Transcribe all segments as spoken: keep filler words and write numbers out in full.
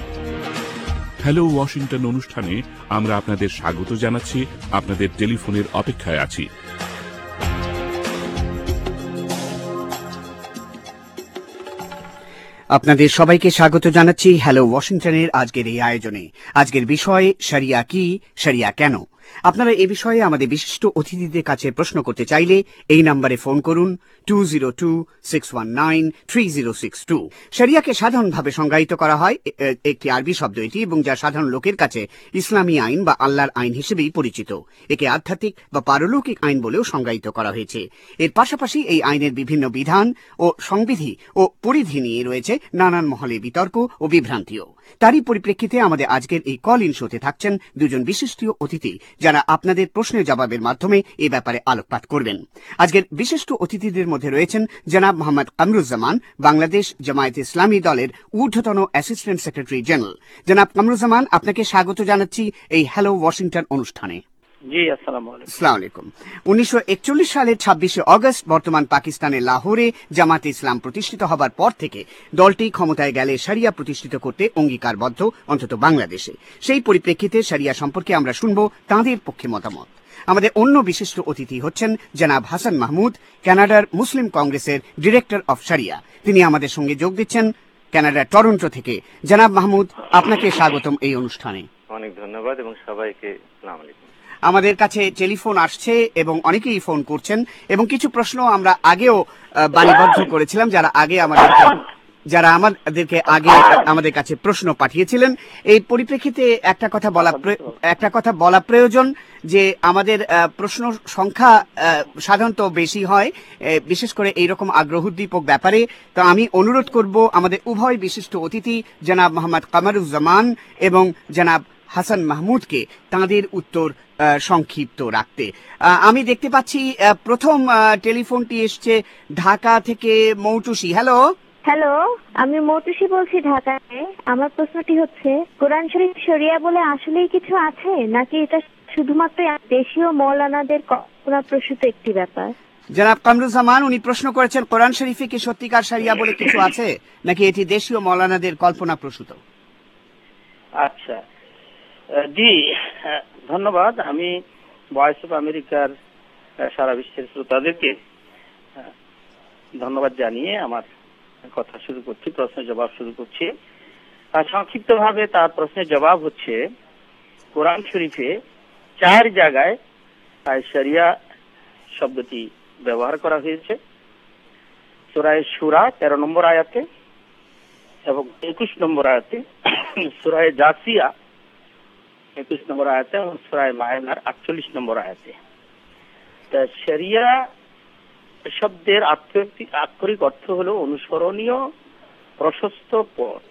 Hello Washington অনুষ্ঠানে আমরা আপনাদের স্বাগত জানাচ্ছি, আপনাদের টেলিফোনের অপেক্ষায় আছি। আপনাদের সবাইকে স্বাগত জানাচ্ছি হ্যালো ওয়াশিংটনের আজকের এই আয়োজনে। আজকের বিষয় শরিয়া কি, শরিয়া কেন। আপনারা এ বিষয়ে আমাদের বিশিষ্ট অতিথিদের কাছে প্রশ্ন করতে চাইলে এই নম্বরে ফোন করুন two zero two six one nine three zero six two. শরিয়াকে সাধারণভাবে সংজ্ঞায়িত করা হয় একটি আরবি শব্দ এটি, এবং যা সাধারণ লোকের কাছে ইসলামী আইন বা আল্লাহর আইন হিসেবেই পরিচিত। একে আধ্যাত্মিক বা পারলৌকিক আইন বলেও সংজ্ঞায়িত করা হয়েছে। এর পাশাপাশি এই আইনের বিভিন্ন বিধান ও সংবিধি ও পরিধি নিয়ে রয়েছে নানান মহলে বিতর্ক ও বিভ্রান্তিও। তারই পরিপ্রেক্ষিতে আমাদের আজকের এই কল ইন শোতে থাকছেন দুজন বিশিষ্ট অতিথি, যারা আপনাদের প্রশ্নের জবাবের মাধ্যমে এ ব্যাপারে আলোকপাত করবেন। আজকের বিশিষ্ট অতিথিদের মধ্যে রয়েছেন জনাব মোহাম্মদ কামরুজ্জামান, বাংলাদেশ জামায়াত ইসলামী দলের ঊর্ধ্বতন অ্যাসিস্ট্যান্ট সেক্রেটারি জেনারেল। জনাব কামরুজ্জামান, আপনাকে স্বাগত জানাচ্ছি এই হ্যালো ওয়াশিংটন অনুষ্ঠানে। জি, আসসালামু আলাইকুম। আসসালামু আলাইকুম। উনিশশো একচল্লিশ সালের ছাব্বিশে অগস্ট বর্তমান পাকিস্তানের লাহোরে জামাতে ইসলাম প্রতিষ্ঠিত হবার পর থেকে দলটি ক্ষমতায় গেলে শরিয়া প্রতিষ্ঠিত করতে অঙ্গীকারবদ্ধ, অন্তত বাংলাদেশে। সেই পরিপ্রেক্ষিতে শরিয়া সম্পর্কে আমরা শুনব তাঁদের পক্ষে মতামত। আমাদের অন্য বিশিষ্ট অতিথি হচ্ছেন জনাব হাসান মাহমুদ, কানাডার মুসলিম কংগ্রেসের ডিরেক্টর অফ শরিয়া। তিনি আমাদের সঙ্গে যোগ দিচ্ছেন কানাডার টরন্টো থেকে। জনাব মাহমুদ, আপনাকে স্বাগতম এই অনুষ্ঠানে। অনেক ধন্যবাদ এবং সবাইকে আসসালামু আলাইকুম। আমাদের কাছে টেলিফোন আসছে এবং অনেকেই ফোন করছেন, এবং কিছু প্রশ্ন আমরা আগেও বাণীবদ্ধ করেছিলাম, যারা আগে আমাদেরকে যারা আমাদেরকে আগে আমাদের কাছে প্রশ্ন পাঠিয়েছিলেন। এই পরিপ্রেক্ষিতে একটা কথা বলা একটা কথা বলা প্রয়োজন যে আমাদের প্রশ্ন সংখ্যা সাধারণত বেশি হয়, বিশেষ করে এইরকম আগ্রহোদ্দীপক ব্যাপারে। তো আমি অনুরোধ করব আমাদের উভয় বিশিষ্ট অতিথি জনাব মোহাম্মদ কামরুজ্জামান এবং জনাব হাসান মাহমুদকে তাঁদের উত্তর সংক্ষিপ্ত রাখতে। আমি দেখতে পাচ্ছি প্রথম টেলিফোনটি এসছে ঢাকা থেকে মৌটুসি। হ্যালো হ্যালো, আমি মৌটুসি বলছি ঢাকায়। আমার প্রশ্নটি হচ্ছে, কোরআন শরীফ শরিয়া বলে আসলেই কিছু আছে, নাকি এটা শুধুমাত্র দেশীয় মৌলানাদের কল্পনাপ্রসূত একটি ব্যাপার? জনাব কামরুজ্জামান, উনি প্রশ্ন করেছেন কোরআন শরীফে কি সত্যিকার শরিয়া বলে কিছু আছে, নাকি এটি দেশীয় মৌলানাদের কল্পনাপ্রসূত? আচ্ছা, জি ধন্যবাদ। আমি ভয়েস অফ আমেরিকার সারা বিশ্বের শ্রোতাদেরকে ধন্যবাদ জানিয়ে আমার কথা শুরু করছি, প্রশ্নের জবাব শুরু করছি। সংক্ষিপ্ত ভাবে তার প্রশ্নের জবাব হচ্ছে, কোরআন শরীফে চার জায়গায় শরিয়া শব্দটি ব্যবহার করা হয়েছে। সূরা শুরা তেরো নম্বর আয়াতে এবং একুশ নম্বর আয়াতে, সূরা জাসিয়া একুশ নম্বর আয়াতে এবং সূরা মায়েদার আটচল্লিশ নম্বর আয়াতে। শরিয়া শব্দের আক্ষরিক অর্থ হলো অনুসরণীয় প্রশস্ত পথ।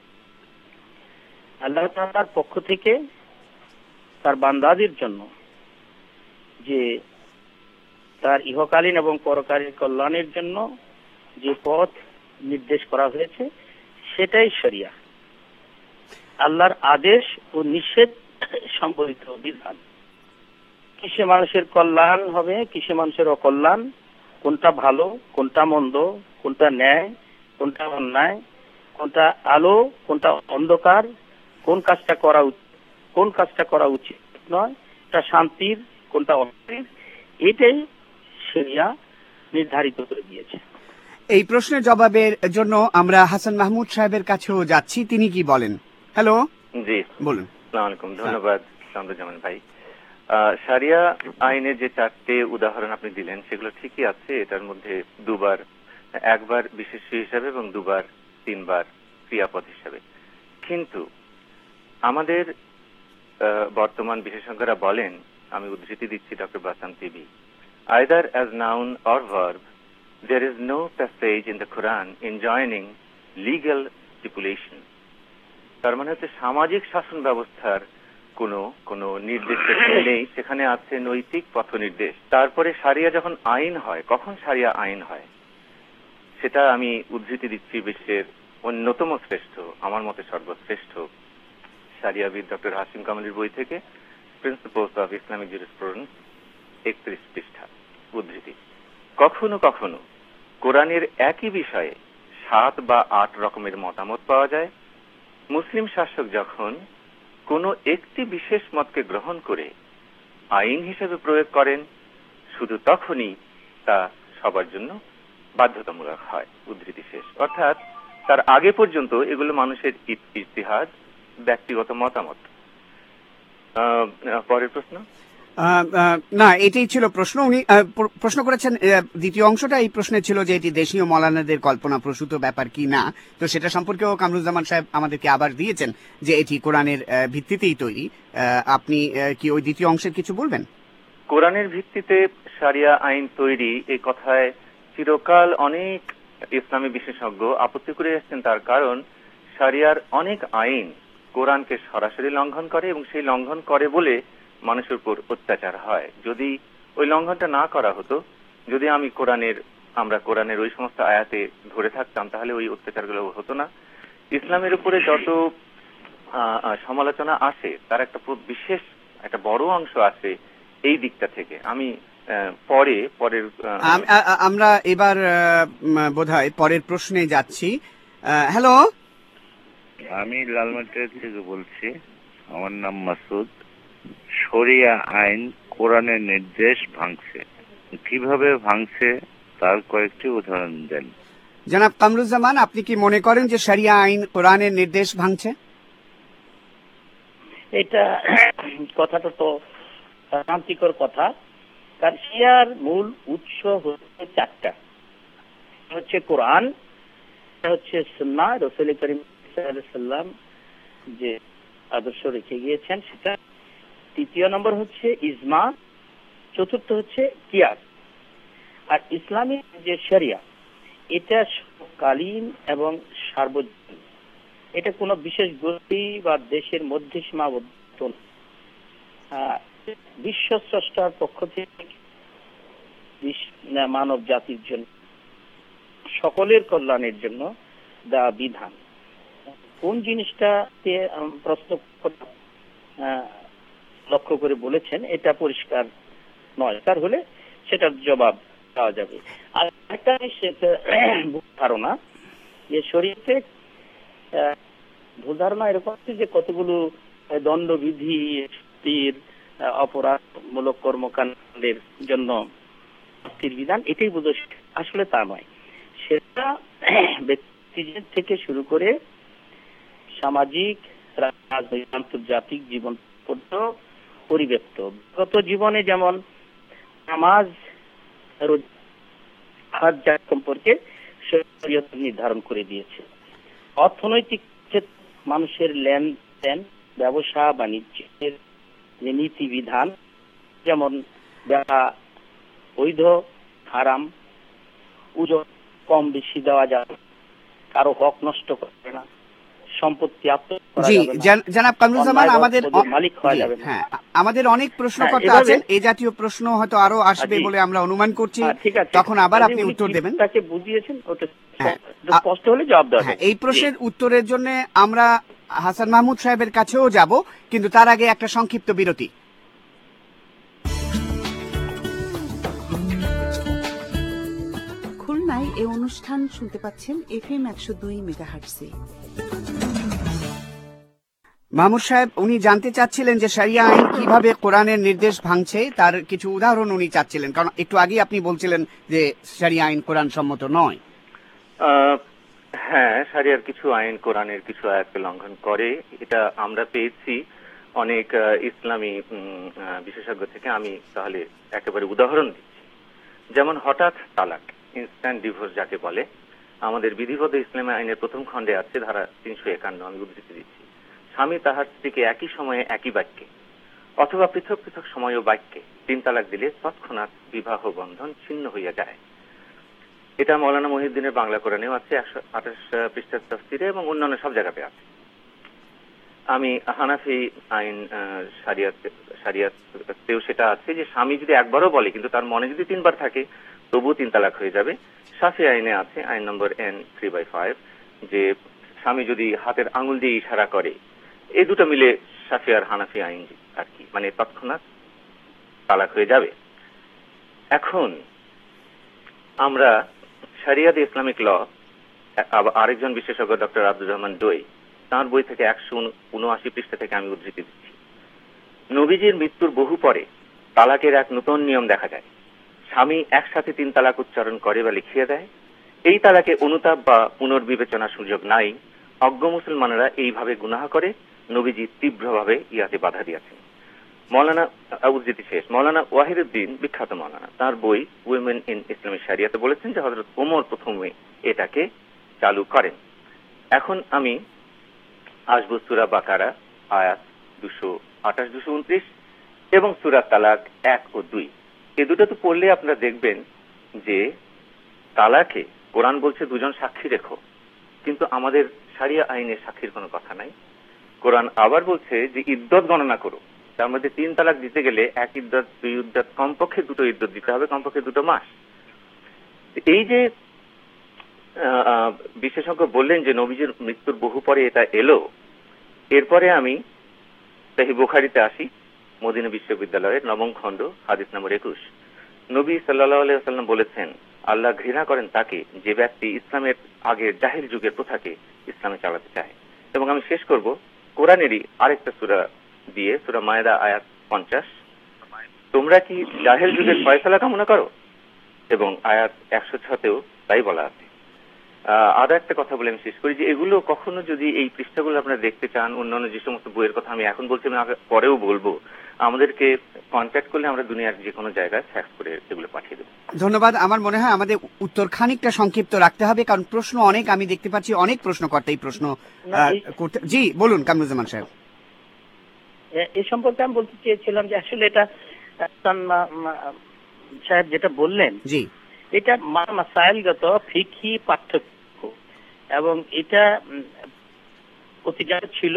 আল্লাহ তাআলার পক্ষ থেকে তার বান্দাদের জন্য যে তার ইহকালীন এবং পরকালীন কল্যাণের জন্য যে পথ নির্দেশ করা হয়েছে সেটাই শরিয়া। আল্লাহর আদেশ ও নিষেধ সম্বলিত বিধান। কিসে মানুষের কল্যাণ হবে, কিসে মানুষের অকল্যাণ, কোনটা ভালো, কোনটা মন্দ, কোনটা ন্যায়, কোনটা অন্যায়, কোনটা আলো, কোনটা অন্ধকার, কোন কাজটা করা উচিত, কোন কাজটা করা উচিত নয়, এটা শান্তির, কোনটা অশান্তির, এটাই শরিয়া নির্ধারিত করে দিয়েছে। এই প্রশ্নের জবাবের জন্য আমরা হাসান মাহমুদ সাহেবের কাছেও যাচ্ছি, তিনি কি বলেন? হ্যালো, জি বলুন। আসসালামু আলাইকুম। ধন্যবাদ কামরুজ্জামান ভাই। শরিয়া আইনের যে চারটে উদাহরণ আপনি দিলেন সেগুলো ঠিকই আছে। এটার মধ্যে দুবার, একবার বিশেষ্য হিসাবে এবং দুবার তিনবার ক্রিয়াপদ হিসাবে। কিন্তু আমাদের বর্তমান বিশেষজ্ঞরা বলেন, আমি উদ্ধৃতি দিচ্ছি doctor Bassam Tibi, either as noun or verb, there is no passage in the Quran enjoining legal stipulation. তার মানে হচ্ছে সামাজিক শাসন ব্যবস্থার কোনো কোনো নির্দেশ নেই, সেখানে আছে নৈতিক পথ নির্দেশ। তারপরে শরিয়া যখন আইন হয়, কখন শরিয়া আইন হয় সেটা আমি উদ্ধৃতি দিচ্ছি বিশ্বের অন্যতম শ্রেষ্ঠ, আমার মতে সর্বশ্রেষ্ঠ শরিয়াবিদ ডক্টর হাশিম কামালির বই থেকে, প্রিন্সিপলস অফ ইসলামিক জুরিসপ্রুডেন্স, একত্রিশ পৃষ্ঠা উদ্ধৃতি। কখনো কখনো কোরআনের একই বিষয়ে সাত বা আট রকমের মতামত পাওয়া যায়। মুসলিম মুসলিম শাসক যখন কোনো একটি বিশেষ মতকে গ্রহণ করে আইন হিসেবে প্রয়োগ করেন, শুধু তখনই তা সবার জন্য বাধ্যতামূলক হয়। উদ্ধৃতি শেষ। অর্থাৎ তার আগে পর্যন্ত এগুলো মানুষের ইজতিহাদ, ব্যক্তিগত মতামত। পরের প্রশ্ন। না, এটাই ছিল প্রশ্ন। উনি প্রশ্ন করেছেন, দ্বিতীয় অংশটা এই প্রশ্নে ছিল যে এটি দেশীয় মৌলানাদের কল্পনা প্রসূত ব্যাপার কি না, তো সেটা সম্পর্কেও কামরুজ্জামান সাহেব আমাদেরকে আবার দিয়েছেন যে এটি কোরআনের ভিত্তিতেই তৈরি। আপনি কি ওই দ্বিতীয় অংশের কিছু বলবেন? কোরআনের ভিত্তিতে শরিয়া আইন তৈরি এই কথায় চিরকাল অনেক ইসলামী বিশেষজ্ঞ আপত্তি করে এসেছেন। তার কারণ শরিয়ার অনেক আইন কোরআনকে সরাসরি লঙ্ঘন করে এবং সেই লঙ্ঘন করে বলে মানুষের উপর অত্যাচার হয়। যদি ওই লঙ্ঘনটা না করা হতো, যদি আমি কোরআনের আমরা কোরআনের ওই সমস্ত আয়াতে ধরে থাকতাম, তাহলে ওই অত্যাচারগুলো হতো না। ইসলামের উপরে যত সমালোচনা আসে তার একটা বিশেষ একটা বড় অংশ আছে এই দিকটা থেকে। আমি পরে পরের আমরা এবার বোধহয় পরের প্রশ্নে যাচ্ছি। হ্যালো, আমি লালমাটিয়া থেকে বলছি। আমার নাম মাসুদ। শরিয়া আইন কোরআনের নির্দেশ ভাঙছে, কিভাবে ভাঙছে তার কয়েকটি উদাহরণ দেন। জনাব কামরুজ্জামান, আপনি কি মনে করেন যে শরিয়া আইন কোরআনের নির্দেশ ভাঙছে? এটা কথাটা তো ক্রান্তিকর কথা। কারণ শরিয়ার মূল উৎস হচ্ছে চারটা, হচ্ছে কোরআন, হচ্ছে সুন্নাহ, রাসূল করিম সাল্লাল্লাহু আলাইহি ওয়াসাল্লাম যে আদর্শ রেখে গিয়েছেন সেটা, তৃতীয় নম্বর হচ্ছে ইজমা, চতুর্থ হচ্ছে কিয়াস। আর ইসলামী যে শরিয়া এটা কালীন এবং সার্বজনীন, এটা কোনো বিশেষ গোষ্ঠী বা দেশের মধ্যে সীমাবদ্ধ বিশ্ব স্রষ্টার পক্ষ থেকে মানব জাতির জন্য, সকলের কল্যাণের জন্য দেওয়া বিধান। কোন জিনিসটাকে প্রশ্ন লক্ষ্য করে বলেছেন এটা পরিষ্কার নয়, তার হলে সেটার জবাব দেওয়া যাবে। আর একটা ধারণা যে শরীয়তে ভুল ধারণা এরকম যে কতগুলো দণ্ডবিধি, অপরাধমূলক কর্মকাণ্ডের জন্য মুক্তির বিধান, এটাই বোধ, আসলে তা নয়। সেটা ব্যক্তিদের থেকে শুরু করে সামাজিক, রাজনৈতিক, আন্তর্জাতিক জীবন পরিব্যক্ত। গত জীবনে যেমন নামাজ, হজ সম্পর্কে শরীয়ত নির্ধারণ করে দিয়েছে। অর্থনৈতিক ক্ষেত্রে মানুষের লেনদেন, ব্যবসা বাণিজ্যের যে নীতি বিধান, যেমন ব্যবসা বৈধ, হারাম, উজর কম বেশি দেওয়া যাবে, কারো হক নষ্ট করবে না, সম্পত্তি জনাব কামরুজ্জামান, আমাদের মালিক হওয়া যাবে না। হ্যাঁ, আমাদের অনেক প্রশ্নকর্তা আছেন, এই জাতীয় প্রশ্ন হয়তো আরো আসবে বলে আমরা অনুমান করছি। তখন আবার আপনি উত্তর দেবেন। তাকে বুঝিয়েছেন, ওটা স্পষ্ট হলে জবাব দেওয়া হবে। এই প্রশ্নের উত্তরের জন্য আমরা হাসান মাহমুদ সাহেবের কাছেও যাব, কিন্তু তার আগে একটা সংক্ষিপ্ত বিরতি। খুলনায় এই অনুষ্ঠান শুনতে পাচ্ছেন এফ এম একশো দুই মেগাহার্টজে। মাহমুদ সাহেব, উনি জানতে চাচ্ছিলেন যে শরিয়া আইন কিভাবে কোরআনের নির্দেশ ভাঙছে, তার কিছু উদাহরণ উনি চাচ্ছিলেন, কারণ একটু আগে আপনি বলছিলেন যে শরিয়া আইন কোরআন সম্মত নয়। হ্যাঁ, শরিয়ার কিছু আইন কোরআনের কিছু আয়াতকে লঙ্ঘন করে, এটা আমরা পেয়েছি অনেক ইসলামী বিশেষজ্ঞ থেকে। আমি তাহলে একেবারে উদাহরণ দিচ্ছি। যেমন হঠাৎ তালাক, ইনস্ট্যান্ট ডিভোর্স যাকে বলে, আমাদের বিধিবদ্ধ ইসলামী আইনের প্রথম খণ্ডে আছে, ধারা তিনশো একান্ন। আমি উদ্ধৃতি দিচ্ছি। স্বামী তাহার স্ত্রীকে একই সময়ে একই বাক্যে অথবা পৃথক পৃথক সময় ও বাক্যে তিন তালাক দিলে তৎক্ষণাৎ বিবাহ বন্ধন ছিন্ন হইয়া যায়। এটা মৌলানা মহিউদ্দিনের বাংলা কোরআনেও আছে, একশো আঠাশ পৃষ্ঠার তাফসিরে এবং অন্যান্য সব জায়গাতে আছে। আমি হানাফি আইন শরিয়াতেও সেটা আছে যে স্বামী যদি একবারও বলে কিন্তু তার মনে যদি তিনবার থাকে তবুও তিন তালাক হয়ে যাবে। শাফি আইনে আছে, আইন number N three by five, যে স্বামী যদি হাতের আঙুল দিয়ে ইশারা করে, এই দুটো মিলে শাফি আর হানাফি আইন আর কি, মানে তৎক্ষণাৎ তালাক হয়ে যাবে। এখন আমরা শরিয়াত ইসলামিক ল, আরেকজন বিশেষজ্ঞ ডক্টর আব্দুর রহমান ডোই তাঁর বই থেকে একশো উনআশি পৃষ্ঠা থেকে আমি উদ্ধৃতি দিচ্ছি। নবীজির মৃত্যুর বহু পরে তালাকের এক নতুন নিয়ম দেখা যায়। স্বামী একসাথে তিন তালাক উচ্চারণ করে বা লিখিয়ে দেয়। এই তালাকে অনুতাপ বা পুনর্বিবেচনার সুযোগ নাই। অজ্ঞ মুসলমানেরা এইভাবে গুনাহ করে। নবীজি তীব্রভাবে ইয়াতে বাধা দিয়েছেন। মৌলানা উদ্ধৃতি শেষ। মৌলানা ওয়াহিদুদ্দিন, বিখ্যাত মৌলানা, তার বই উইমেন ইন ইসলামিক শরিয়াতে বলেছেন যে হযরত ওমর প্রথমে এটাকে চালু করেন। এখন আমি আসবো সূরা বাকারা আয়াত দুশো আঠাশ দুশো উনত্রিশ এবং সূরা তালাক এক ও দুই। এই দুটো তো পড়লে আপনারা দেখবেন যে তালাকে কোরআন বলছে দুজন সাক্ষী রেখো, কিন্তু আমাদের শরিয়া আইনে সাক্ষীর কোনো কথা নাই। কোরআন আবার বলছে যে ইদ্দত গণনা করো। তার মধ্যে তিন তালাক দিতে গেলে এক ইদ্দত, দুই ইদ্দত, কমপক্ষে দুটো ইদ্দত দিতে হবে, কমপক্ষে দুটো মাস। এই যে বিশেষজ্ঞ বললেন যে নবীজির মৃত্যুর বহু পরে এটা এলো, এরপরে আমি সহিহ বুখারীতে আসি, মদিনা বিশ্ববিদ্যালয়ের নবম খণ্ড, হাদিস নম্বর একুশ। নবী সাল্লাল্লাহু আলাইহি ওয়াসাল্লাম বলেছেন, আল্লাহ ঘৃণা করেন তাকে যে ব্যক্তি ইসলামের আগের জাহিল যুগের প্রথাকে ইসলামে চালাতে চায়। এবং আমি শেষ করব কোরআনেরই আরেকটা সূরা দিয়ে, সূরা মায়েদা আয়াত পঞ্চাশ। তোমরা কি জাহেল যুগের ফয়সালা কামনা করো? এবং আয়াত একশো ছতেও তাই বলা আছে। আরো একটা কথা বলে আমি শেষ করি যে এগুলো কখনো যদি এই পৃষ্ঠাগুলো আপনারা দেখতে চান, অন্যান্য যে সমস্ত বইয়ের কথা আমি এখন বলছি, আমি পরেও বলবো, আমাদেরকে কন্ট্যাক্ট করলে আমরা দুনিয়ার যে কোনো জায়গায় ফ্যাক্স করে এগুলো পাঠিয়ে দেবো। ধন্যবাদ। আমার মনে হয় আমাদের উত্তর খানিকটা সংক্ষিপ্ত রাখতে হবে, কারণ প্রশ্ন অনেক, আমি দেখতে পাচ্ছি অনেক প্রশ্নকর্তা এই প্রশ্ন করতে। জি বলুন কামরুজ্জামান সাহেব। এই সম্পর্কে আমি বলতে চেয়েছিলাম যে আসলে এটা সাহেব যেটা বললেন, জি এটা মাসাইলগত ফিকহি পার্থক্য এবং এটা প্রতিজ্ঞা ছিল,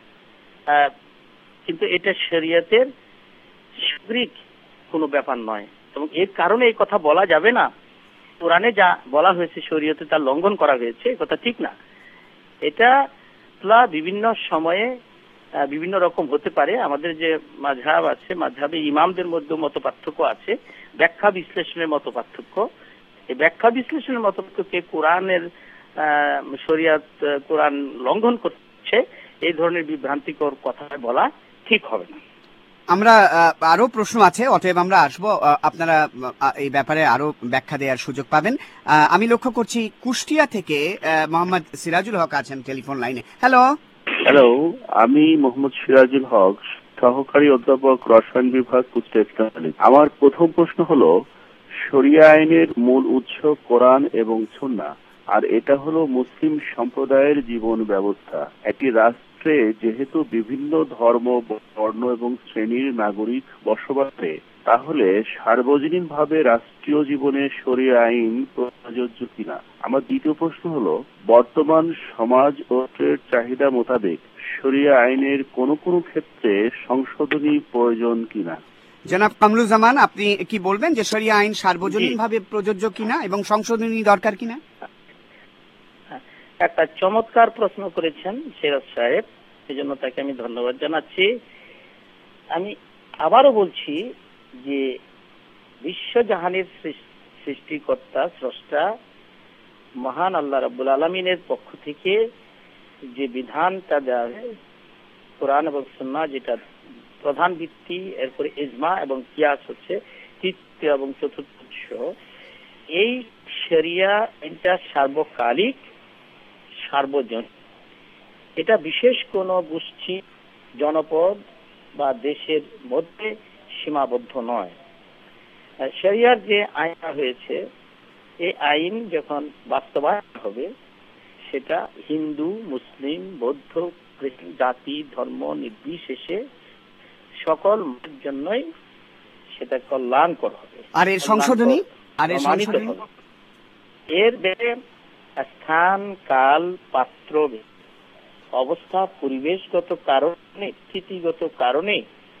কিন্তু এটা শরিয়তের সামগ্রিক কোনো ব্যাপার নয় এবং এর কারণে এই কথা বলা যাবে না কোরআনে যা বলা হয়েছে শরিয়তে তার লঙ্ঘন করা হয়েছে, এই কথা ঠিক না। এটা বিভিন্ন সময়ে বিভিন্ন রকম হতে পারে। আমাদের যে মাযহাব আছে, মাযহাবে ইমামদের মধ্যে মত পার্থক্য আছে, ব্যাখ্যা বিশ্লেষণের মত পার্থক্য। এই ব্যাখ্যা বিশ্লেষণের মত পার্থক্যকে কোরআনের শরিয়ত কোরআন লঙ্ঘন করছে, এই ধরনের বিভ্রান্তিকর কথা বলা ঠিক হবে না। আমরা আরো প্রশ্ন আছে, অতএব আমরা আসবো, আপনারা এই ব্যাপারে আরো ব্যাখ্যা দেওয়ার সুযোগ পাবেন। আমি লক্ষ্য করছি কুষ্টিয়া থেকে মোহাম্মদ সিরাজুল হক আছেন টেলিফোন লাইনে। হ্যালো হ্যালো আমি মোহাম্মদ সিরাজুল হক, সহকারী অধ্যাপক রসায়ন বিভাগ, কুষ্টিয়া কলেজ। আমার প্রথম প্রশ্ন হলো, শরিয়া আইনের মূল উৎস কোরআন এবং সুন্নাহ, আর এটা হলো মুসলিম সম্প্রদায়ের জীবন ব্যবস্থা। একটি রাষ্ট্রে যেহেতু বিভিন্ন ধর্ম, বর্ণ এবং শ্রেণীর নাগরিক বসবাস করে, তাহলে সার্বজনীনভাবে রাষ্ট্রীয় জীবনে শরিয়া আইন প্রযোজ্য কিনা। আমার দ্বিতীয় প্রশ্ন হলো, বর্তমান সমাজ ও চাহিদা মোতাবেক শরিয়া আইনের কোন কোন ক্ষেত্রে সংশোধনী প্রয়োজন কিনা। জনাব কামরুজ্জামান, আপনি কি বলবেন যে শরিয়া আইন সার্বজনীনভাবে প্রযোজ্য কিনা এবং সংশোধনী দরকার কিনা? একটা চমৎকার প্রশ্ন করেছেন সিরাজ সাহেব, সেজন্য তাকে আমি ধন্যবাদ জানাচ্ছি। আমি আবারও বলছি যে বিশ্বজাহানের সৃষ্টিকর্তা, স্রষ্টা মহান আল্লাহ রাব্বুল আলামিনের পক্ষ থেকে যে বিধানটা দেওয়া হয় কোরআন এবং সুন্নাহ, যেটা প্রধান ভিত্তি, এরপরে ইজমা এবং কিয়াস হচ্ছে তৃতীয় এবং চতুর্থ উৎস। এই শরিয়া আইনটা সার্বকালিক, সার্বজনীন। এটা বিশেষ কোন গোষ্ঠী, জনপদ বা দেশের মধ্যে সীমাবদ্ধ নয়। শরিয়ার যে আইন হয়েছে, এই আইন যখন বাস্তবায়ন হবে, সেটা হিন্দু, মুসলিম, বৌদ্ধ, খ্রিস্টান, জাতি ধর্ম নির্বিশেষে সকল মানুষের জন্যই সেটা কল্যাণকর হবে। আর এর সংশোধনী আর এর সংশোধনী এর স্থান, কাল, পাত্র, অবস্থা, পরিবেশগত কারণে, স্থিতিগত কারণে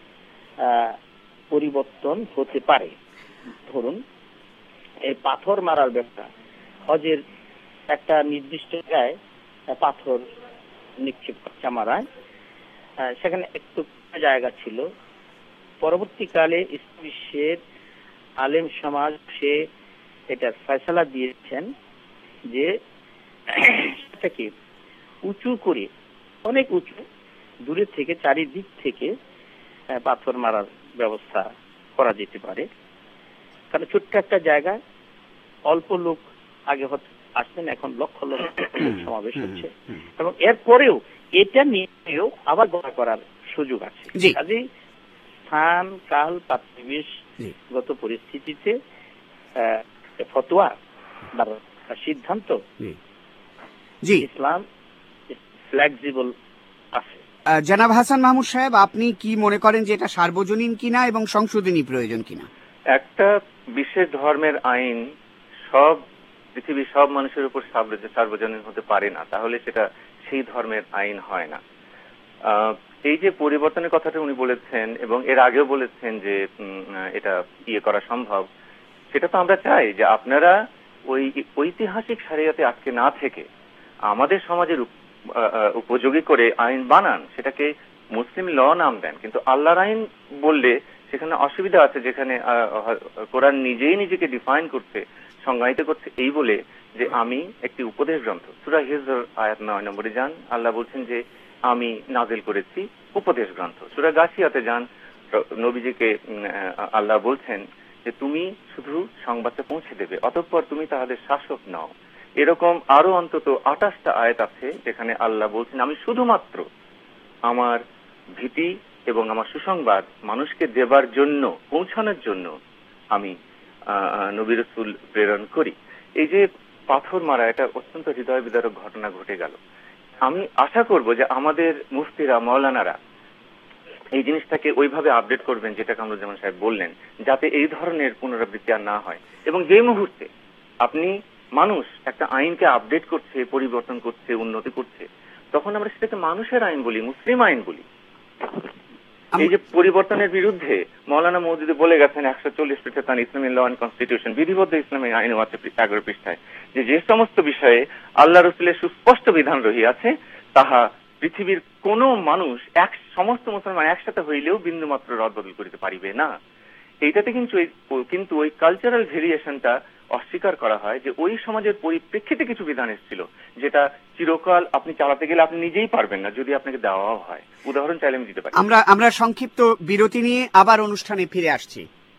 পরিবর্তন হতে পারে। ধরুন এই পাথর মারার ব্যাপার, হজের একটা নির্দিষ্ট জায়গায় পাথর নিক্ষেপ মারায়, সেখানে একটু জায়গা ছিল। পরবর্তীকালে বিশ্বের আলেম সমাজ সে এটা ফয়সালা দিয়েছেন যে সেটাকে উঁচু করে অনেক উঁচু, দূরে থেকে চারিদিক থেকে পাথর মারার ব্যবস্থা করা যেতে পারে। কারণ ছোট্ট একটা জায়গায় অল্প লোক আগে আসতেন, এখন লক্ষ লক্ষ সমাবেশ হচ্ছে, এবং এরপরেও এটা নিয়েও আবার গড়া করার সুযোগ আছে। কাজেই স্থান, কাল, পরিবেশগত পরিস্থিতিতে ফতোয়া বা সিদ্ধান্ত ইসলাম ফ্লেক্সিবল আছে। জনাব হাসান মাহমুদ সাহেব, আপনি কি মনে করেন যে এটা সার্বজনীন কিনা এবং সংশোধনী প্রয়োজন কিনা? একটা বিশেষ ধর্মের আইন সব পৃথিবীর সব মানুষের উপর সার্বজনীন হতে পারে না, তাহলে সেটা সেই ধর্মের আইন হয় না। এই যে পরিবর্তনের কথাটা উনি বলেছেন এবং এর আগেও বলেছেন যে এটা ইয়ে করা সম্ভব, সেটা তো আমরা চাই যে আপনারা ওই ঐতিহাসিক শরিয়াতে আটকে না থেকে আমাদের সমাজের উপযোগী করে আইন বানান, সেটাকে মুসলিম ল নাম দেন। কিন্তু আল্লাহর আইন বললে সেখানে অসুবিধা আছে, যেখানে কোরআন নিজেই নিজেকে ডিফাইন করছে, সংজ্ঞায়িত করছে এই বলে যে আমি একটি উপদেশ গ্রন্থ। সূরা হিজর আয়াত নয় নম্বরে যান, আল্লাহ বলছেন যে আমি নাজিল করেছি উপদেশ গ্রন্থ। সূরা গাশিয়াতে যান, নবীজিকে আল্লাহ বলছেন যে তুমি শুধু সংবাদটা পৌঁছে দেবে, অতঃপর তুমি তাদের শাসক নাও। এরকম আরো অন্তত আঠাশটা আয়াত আছে যেখানে আল্লাহ বলছেন আমি শুধুমাত্র আমার ভীতি এবং আমার সুসংবাদ মানুষকে দেবার জন্য, পৌঁছানোর জন্য আমি নবী রাসূল প্রেরণ করি। এই যে পাথর মারা, এটা অত্যন্ত হৃদয় বিদারক ঘটনা ঘটে গেল। আমি আশা করব যে আমাদের মুফতিরা, মাওলানারা এই জিনিসটাকে ওইভাবে আপডেট করবেন যেটা কামরুজ্জামান সাহেব বললেন, যাতে এই ধরনের পুনরাবৃত্তি আর না হয়। এবং যে মুহূর্তে আপনি মানুষ একটা আইনকে আপডেট করছে, পরিবর্তন করছে, উন্নতি করছে, তখন আমরা সেটাকে মানুষের আইন বলি, মুসলিম আইন বলি। এই যে পরিবর্তনের বিরুদ্ধে মৌলানা মওদুদি বলে গেছেন একশো চল্লিশ পৃষ্ঠা তার ইসলামী ল অ্যান্ড কনস্টিটিউশন, বিধিবদ্ধ ইসলামী আইন আছে এগারো পৃষ্ঠায়, যে যে সমস্ত বিষয়ে আল্লাহ রসুলের সুস্পষ্ট বিধান রহিয়াছে তাহা পৃথিবীর কোন মানুষ এক সমস্ত মুসলমান একসাথে হইলেও বিন্দু মাত্র রদবদল করিতে পারিবে না। এইটাতে কিন্তু কিন্তু ওই কালচারাল ভেরিয়েশনটা অস্বীকার করা হয় যে ওই সমাজের পরিপ্রেক্ষিতে কিছু বিধান এসেছিল যেটা চিরকাল আপনি চালাতে গেলে আপনি নিজেই পারবেন না, যদি আপনাকে দেওয়াও হয়। উদাহরণ চাইলে আমি দিতে পারি। আমরা আমরা সংক্ষিপ্ত বিরতি নিয়ে আবার অনুষ্ঠানে ফিরে আসছি।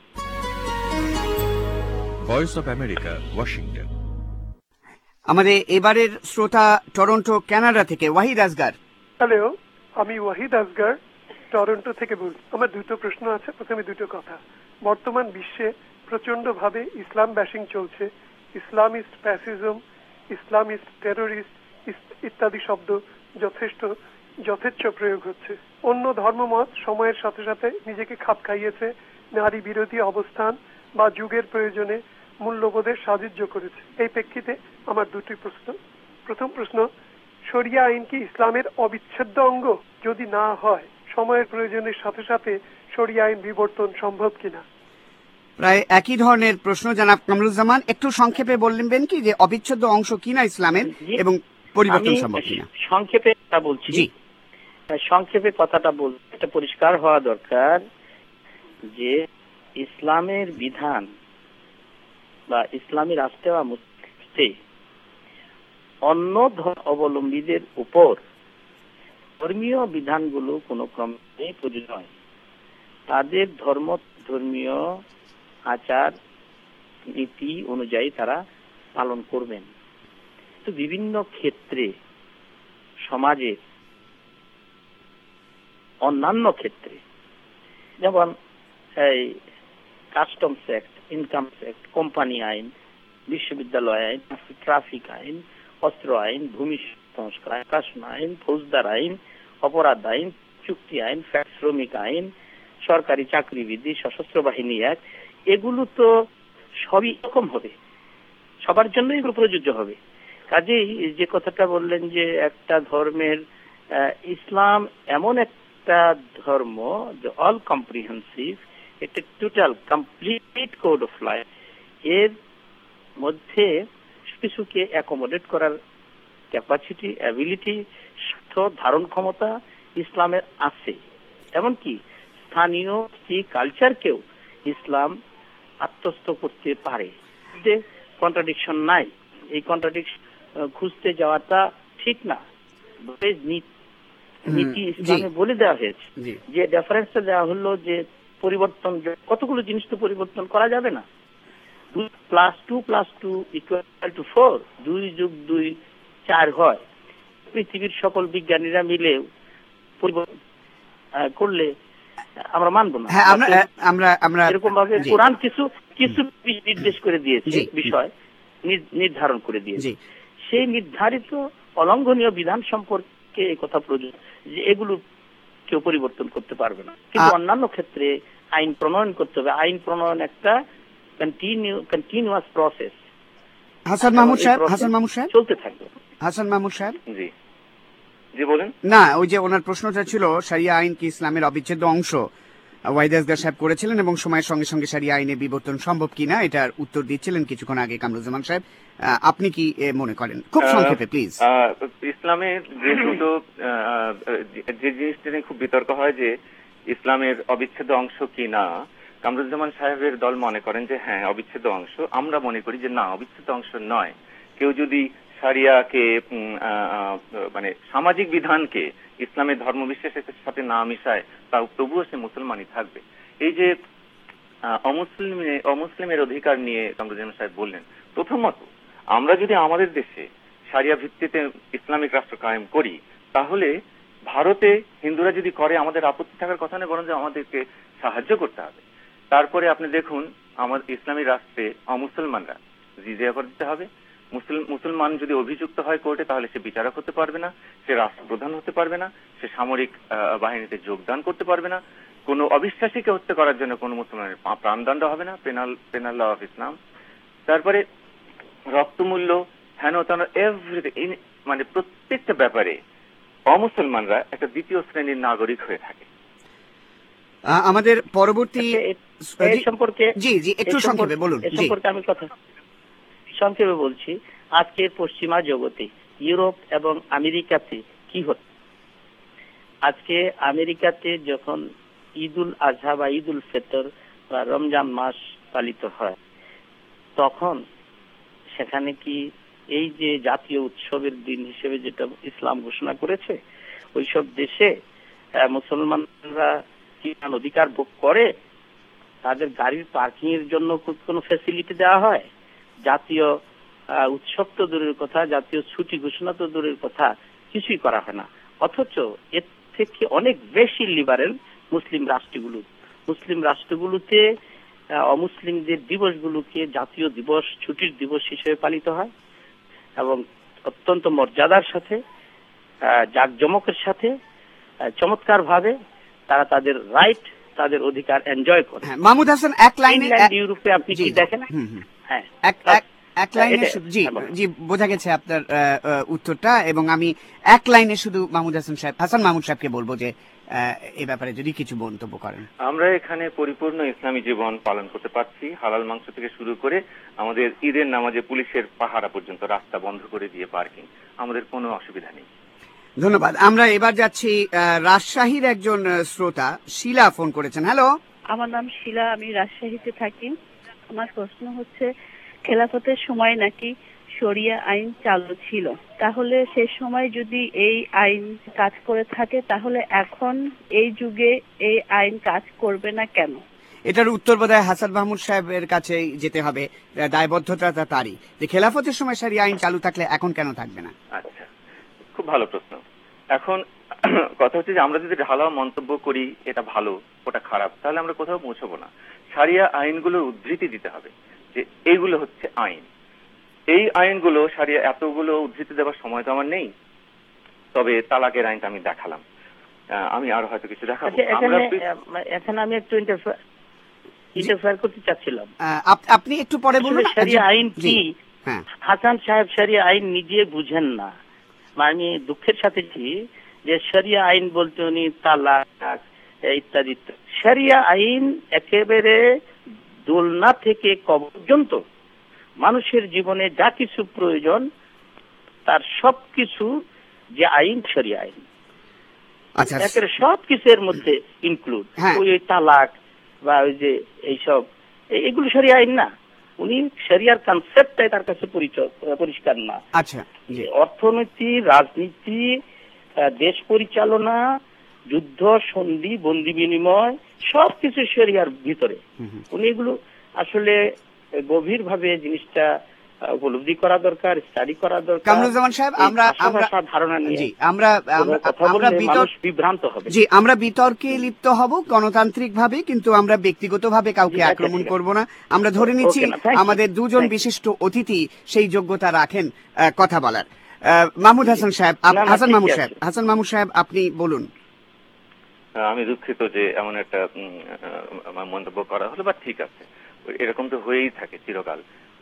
Voice of America, Washington. আমাদের এবারের শ্রোতা টরন্টো, কানাডা থেকে ওয়াহিদ আসগার। হ্যালো, আমি ওয়াহিদ আসগার টরন্টো থেকে বলছি। আমার দুটো প্রশ্ন আছে। প্রথমে দুটো কথা। বর্তমান বিশ্বে প্রচন্ড ভাবে ইসলাম ব্যাশিং চলছে। ইসলামিস্ট ফ্যাসিজম, ইসলামিস্ট টেররিস্ট ইত্যাদি শব্দ যথেষ্ট যথেচ্ছ প্রয়োগ হচ্ছে। অন্য ধর্মমত সময়ের সাথে সাথে নিজেকে খাপ খাইয়েছে, নারী বিরোধী অবস্থান বা যুগের প্রয়োজনে মূল্যবোধের সাহায্য করেছে। এই প্রেক্ষিতে আমার দুটি প্রশ্ন। প্রথম প্রশ্ন, শরিয়া আইন কি ইসলামের অবিচ্ছেদ্য অঙ্গ? যদি না হয়, সময়ের প্রয়োজনের সাথে সাথে শরিয়া আইন বিবর্তন সম্ভব কিনা? প্রায় একই ধরনের প্রশ্ন জনাব কামরুজ্জামান, একটু সংক্ষেপে বলবেন কি যে অবিচ্ছেদ্য অংশ কিনা ইসলামের এবং পরিবর্তন সম্ভব কিনা? সংক্ষেপে কথা বলছি। জি, সংক্ষেপে কথাটা বলতে এটা পরিষ্কার হওয়া দরকার যে ইসলামের বিধান বা ইসলামী রাষ্ট্রে বা মুসলিমে অন্য অবলম্বীদের উপর ধর্মীয় বিধানগুলো কোনো ক্রমে প্রযোজ্য নয়। তাদের ধর্ম ধর্মীয় আচার নীতি অনুযায়ী তারা পালন করবেন। তো বিভিন্ন ক্ষেত্রে সমাজে অন্যান্য ক্ষেত্রে, যেমন এই customs act, income act, company আইন, বিশ্ববিদ্যালয় আইন, ট্রাফিক আইন, অস্ত্র আইন, ভূমি সংস্কার আইন, প্রকাশন আইন, ফৌজদার আইন, অপরাধ আইন, চুক্তি আইন, শ্রমিক আইন, সরকারি চাকরি বিধি, সশস্ত্র বাহিনী অ্যাক্ট, এগুলো তো সবই রকম হবে, সবার জন্য এগুলো প্রযোজ্য হবে। কাজেই যে কথাটা বললেন যে একটা ধর্মের, ইসলাম এমন একটা ধর্ম যে অল কম্প্রিহেন্সিভ, একটা total complete code of life, এর মধ্যে কিছুকে অ্যাকোমোডেট করার ক্যাপাসিটি, অ্যাবিলিটি, ধারণ ক্ষমতা ইসলামের আছে। এমনকি স্থানীয় কালচারকেও ইসলাম আত্মস্থ করতে পারে। যে কন্ট্রাডিকশন নাই, এই কন্ট্রাডিকশন খুঁজতে যাওয়াটা ঠিক না। নীতি ইসলামে বলে দেওয়া হয়েছে, যে রেফারেন্সটা দেওয়া হলো যে পরিবর্তন, কতগুলো জিনিস তো পরিবর্তন করা যাবে না। Plus two plus two equal to four, দুই যোগ দুই চার হয়। পৃথিবীর সকল বিজ্ঞানীরা মিলে পরিবর্তন করলে আমরা মানব না। হ্যাঁ, আমরা আমরা আমরা এরকম ভাবে কোরআন কিছু কিছু নির্দেশ করে দিয়েছে, বিষয় নির্ধারণ করে দিয়েছে। সেই নির্ধারিত অলঙ্ঘনীয় বিধান সম্পর্কে এই কথা প্রযোজ্য যে এগুলো কেউ পরিবর্তন করতে পারবে না, কিন্তু অন্যান্য ক্ষেত্রে আইন প্রণয়ন করতে হবে। আইন প্রণয়ন একটা continue continuous process. Hasan Mahmud সাহেব, হাসান মাহমুদ সাহেব চলতে থাকবে। হাসান মাহমুদ সাহেব, জি জি বলেন। না, ওই যে ওনার প্রশ্নটা ছিল শরিয়া আইন কি ইসলামের অবিচ্ছেদ্য অংশ, ওয়াহিদ আসগার সাহেব করেছিলেন, এবং সময়ের সঙ্গে সঙ্গে শরিয়া আইনে বিবর্তন সম্ভব কিনা এটার উত্তর দিচ্ছিলেন কিছুক্ষণ আগে কামরুজ্জামান সাহেব। আপনি কি মনে করেন, খুব সংক্ষেপে প্লিজ? ইসলামে যেহেতু যে জিনিসটা নিয়ে খুব বিতর্ক হয় যে ইসলামের অবিচ্ছেদ্য অংশ কি না, কামরুজ্জামান সাহেবের দল মনে করেন যে হ্যাঁ অবিচ্ছেদ্য অংশ। আমরা মনে করি যে না, অবিচ্ছেদ্য অংশ নয়। কেউ যদি শরিয়াকে মানে সামাজিক বিধানকে ইসলামের ধর্মবিশ্বাসের সাথে না মিশায়, তা তবুও সে মুসলমানই থাকবে। এই যে অমুসলিম অমুসলিমের অধিকার নিয়ে কামরুজ্জামান সাহেব বললেন, প্রথমত আমরা যদি আমাদের দেশে শরিয়া ভিত্তিতে ইসলামিক রাষ্ট্র কায়েম করি, তাহলে ভারতে হিন্দুরা যদি করে আমাদের আপত্তি থাকার কথা নয়, বরং আমাদেরকে সাহায্য করতে হবে। তারপরে আপনি দেখুন, আমাদের ইসলামী রাষ্ট্রে অমুসলমানরা জিজিয়া করে দিতে হবে। মুসলমান যদি অভিযুক্ত হয় কোর্টে, তাহলে সে বিচারক হতে পারবে না, সে রাষ্ট্রপ্রধান হতে পারবে না, সে সামরিক বাহিনীতে যোগদান করতে পারবে না। কোন অবিশ্বাসীকে হত্যা করার জন্য কোন মুসলমানের প্রাণদণ্ড হবে না, penal penal law of Islam. তারপরে রক্তমূল্য, হেন তেন, এভরিথিং, মানে প্রত্যেকটা ব্যাপারে অমুসলমানরা একটা দ্বিতীয় শ্রেণীর নাগরিক হয়ে থাকে। আমাদের পরবর্তী সম্পর্কে জি জি একটু সংক্ষেপে বলুন। সম্পর্কে আমি কথা সংক্ষেপে বলছি। আজকের পশ্চিমা জগতে, ইউরোপ এবং আমেরিকাতে কি হচ্ছে? আজকে আমেরিকাতে যখন ঈদুল আজহা বা ঈদুল ফিতর বা রমজান মাস পালিত হয়, তখন সেখানে কি এই যে জাতীয় উৎসবের দিন হিসেবে যেটা ইসলাম ঘোষণা করেছে, ওইসব দেশে মুসলমানরা কি অধিকার ভোগ করে? তাদের গাড়ির পার্কিং এর জন্য কোনো ফ্যাসিলিটি দেওয়া হয়? জাতীয় উৎসব তো দূরের কথা, জাতীয় ছুটি ঘোষণা তো দূরের কথা, কিছুই করা হয় না। অথচ এর থেকে অনেক বেশি লিবারেল মুসলিম রাষ্ট্রগুলো মুসলিম রাষ্ট্রগুলোতে অমুসলিমদের দিবসগুলোকে জাতীয় দিবস, ছুটির দিবস হিসেবে পালিত হয় এবং অত্যন্ত মর্যাদার সাথে, জাঁকজমকের সাথে, চমৎকার ভাবে তারা তাদের রাইট, তাদের অধিকার এনজয় করে। মাহমুদ হাসান, এক লাইনে ইউরোপে আপনি কি দেখেন? হ্যাঁ, এক লাইনে জি জি বোঝা গেছে আপনার উত্তরটা, এবং আমি এক লাইনে শুধু মাহমুদ হাসান সাহেব, হাসান মাহমুদ সাহেবকে বলবো যে এই ব্যাপারে যদি কিছু মন্তব্য করেন। আমরা এখানে পরিপূর্ণ ইসলামী জীবন পালন করতে পারছি, হালাল মাংস থেকে শুরু করে আমাদের ঈদের নামাজে পুলিশের পাহারা পর্যন্ত, রাস্তা বন্ধ করে দিয়ে পার্কিং, আমাদের কোনো অসুবিধা নেই। ধন্যবাদ। আমরা এবার যাচ্ছি রাজশাহীর একজন শ্রোতা শিলা ফোন করেছেন। হ্যালো, আমার নাম শিলা, আমি রাজশাহীতে থাকি। আমার প্রশ্ন হচ্ছে, খেলাফতের সময় নাকি শরিয়া আইন চালু ছিল, তাহলে সে সময় যদি এই আইন কাজ করে থাকে, তাহলে এখন এই যুগে এই আইন কাজ করবে না কেন? এটার উত্তর বোধহয় হাসান মাহমুদ সাহেবের কাছে যেতে হবে। দায়বদ্ধতা তারই, যে খেলাফতের সময় শরিয়া আইন চালু থাকলে এখন কেন থাকবে না? আচ্ছা, খুব ভালো প্রশ্ন। এখন কথা হচ্ছে যে আমরা যদি ঢালাও মন্তব্য করি এটা ভালো ওটা খারাপ, তাহলে আমরা কোথাও পৌঁছাবো না। শরিয়া আইনগুলোর উদ্ধৃতি দিতে হবে যে এইগুলো হচ্ছে আইন। এই আইনগুলো শরিয়া, এতগুলো উদ্ধৃতি দেওয়ার সময় তো আমার নেই, তবে তালাকের আইনটা আমি দেখালাম, আমি আর হয়তো কিছু দেখাবো। এখানে আমি একটু ইন্টারফেয়ার করতে চাচ্ছিলাম। আপনি একটু পরে বলুন শরিয়া আইন কি। হাসান সাহেব শরিয়া আইন নিজে বুঝেন না। আমি দুঃখের সাথে কি যে শরিয়া আইন বলতে উনি তালাক ইত্যাদি, শরিয়া আইন একেবারে দোলনা থেকে কবর পর্যন্ত মানুষের জীবনে যা কিছু প্রয়োজন তার সবকিছু যে আইন শরিয়া আইন, একেবারে সবকিছু এর মধ্যে ইনক্লুড। ওই তালাক বা ওই যে এইসব, এগুলো শরিয়া আইন না। উনি শরিয়ার কনসেপ্টটাই তার কাছে পরিষ্কার না। আচ্ছা, অর্থনীতি, রাজনীতি, আহ, দেশ পরিচালনা, যুদ্ধ, সন্ধি, বন্দি বিনিময় সবকিছু শরিয়ার ভিতরে। উনি এগুলো আসলে গভীরভাবে জিনিসটা উপলব্ধি করা দরকার, স্টাডি করা দরকার। কামরুজ্জামান সাহেব, আমরা আমরা ধারণা নিয়ে জি আমরা আমরা বিভ্রান্ত হবে। জি আমরা বিতর্কে লিপ্ত হব গণতান্ত্রিক ভাবে, কিন্তু আমরা ব্যক্তিগতভাবে কাউকে আক্রমণ করব না। আমরা ধরে নিচ্ছি আমাদের দুজন বিশিষ্ট অতিথি সেই যোগ্যতা রাখেন কথা বলার। মাহমুদ হাসান সাহেব, হাসান মাহমুদ সাহেব, হাসান মাহমুদ সাহেব আপনি বলুন। আমি দুঃখিত যে এমন একটা মন্তব্য করা হলো, বা ঠিক আছে, এরকম তো হয়েই থাকে চিরকাল।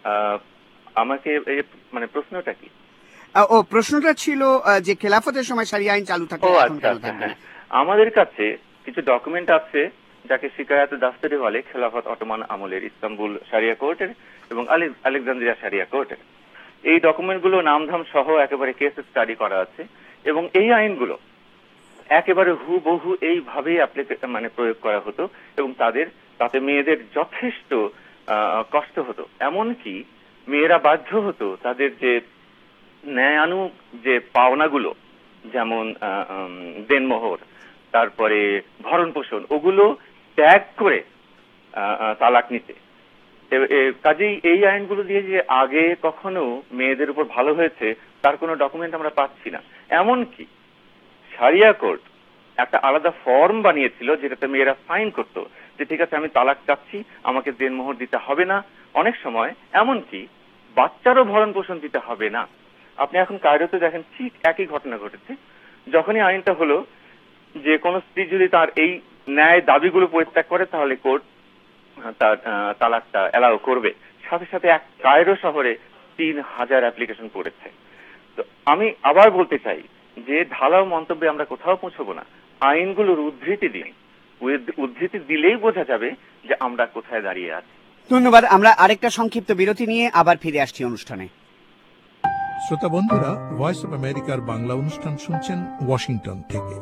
আমাকে মানে প্রশ্নটা কি? ও প্রশ্নটা ছিল যে খেলাফতের সময় শরিয়া আইন চালু থাকে। আমাদের কাছে কিছু ডকুমেন্ট আছে যাকে শিকায়াত দাস্তরি বলে, খেলাফত অটোমান আমলের ইস্তাম্বুল শরিয়া কোর্টের এবং আলেকজান্দ্রিয়া শরিয়া কোর্টের। এই ডকুমেন্টগুলো নামধাম সহ একেবারে কেস স্টাডি করা আছে, এবং এই আইনগুলো একেবারে হুবহু এইভাবেই মানে প্রয়োগ করা হতো, এবং তাদের তাতে মেয়েদের যথেষ্ট কষ্ট হতো। এমনকি মেয়েরা বাধ্য হতো তাদের যে ন্যায়ানু যে পাওনাগুলো, যেমন দেনমোহর, তারপরে ভরণ পোষণ, ওগুলো ত্যাগ করে তালাক নিতে। কাজেই এই আইনগুলো দিয়ে যে আগে কখনো মেয়েদের উপর ভালো হয়েছে তার কোনো ডকুমেন্ট আমরা পাচ্ছি না। এমনকি শরিয়া কোর্ট একটা আলাদা ফর্ম বানিয়েছিল যেটাতে মেয়েরা সাইন করতো যে ঠিক আছে আমি তালাক চাচ্ছি, আমাকে দেনমোহর দিতে হবে না। অনেক সময় এমনকি বাচ্চারও ভরণ পোষণ দিতে হবে না। আপনি এখন কায়রোতে দেখেন ঠিক একই ঘটনা ঘটেছে। যখনই আইনটা হলো যে কোন স্ত্রী যদি তার এই ন্যায় দাবিগুলো পরিত্যাগ করে তাহলে কোর্ট তার তালাকটা এলাও করবে, সাথে সাথে এক কায়রো শহরে তিন হাজার অ্যাপ্লিকেশন পড়েছে। তো আমি আবার বলতে চাই যে ঢালাও মন্তব্যে আমরা কোথাও পৌঁছবো না, আইনগুলোর উদ্ধৃতি দিন। উদ্ধৃতি দিলেই বোঝা যাবে যে আমরা কোথায় দাঁড়িয়ে আছি। ধন্যবাদ। আমরা আরেকটা সংক্ষিপ্ত বিরতি নিয়ে আবার ফিরে আসছি অনুষ্ঠানে। শ্রোতা বন্ধুরা, ভয়েস অব আমেরিকার বাংলা অনুষ্ঠান শুনছেন ওয়াশিংটন থেকে।